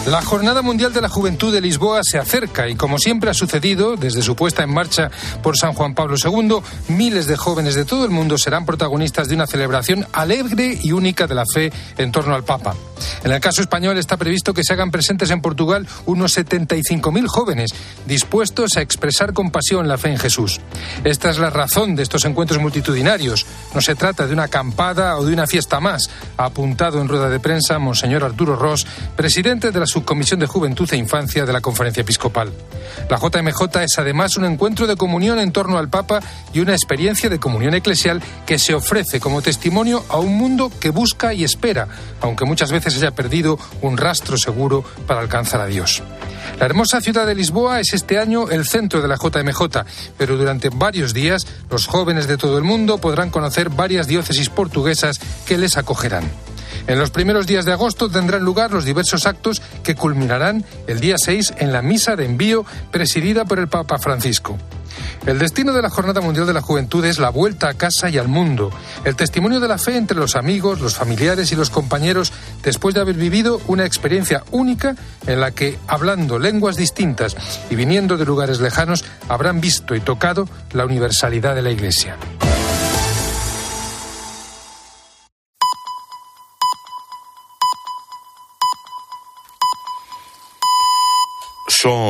La Jornada Mundial de la Juventud de Lisboa se acerca y, como siempre ha sucedido desde su puesta en marcha por San Juan Pablo II, miles de jóvenes de todo el mundo serán protagonistas de una celebración alegre y única de la fe en torno al Papa. En el caso español está previsto que se hagan presentes en Portugal unos 75.000 jóvenes dispuestos a expresar con pasión la fe en Jesús. Esta es la razón de estos encuentros multitudinarios. No se trata de una acampada o de una fiesta más, ha apuntado en rueda de prensa Monseñor Arturo Ros, presidente de la Subcomisión de Juventud e Infancia de la Conferencia Episcopal. La JMJ es además un encuentro de comunión en torno al Papa y una experiencia de comunión eclesial que se ofrece como testimonio a un mundo que busca y espera, aunque muchas veces haya perdido un rastro seguro para alcanzar a Dios. La hermosa ciudad de Lisboa es este año el centro de la JMJ, pero durante varios días los jóvenes de todo el mundo podrán conocer varias diócesis portuguesas que les acogerán. En los primeros días de agosto tendrán lugar los diversos actos que culminarán el día 6 en la misa de envío presidida por el Papa Francisco. El destino de la Jornada Mundial de la Juventud es la vuelta a casa y al mundo, el testimonio de la fe entre los amigos, los familiares y los compañeros después de haber vivido una experiencia única en la que, hablando lenguas distintas y viniendo de lugares lejanos, habrán visto y tocado la universalidad de la Iglesia.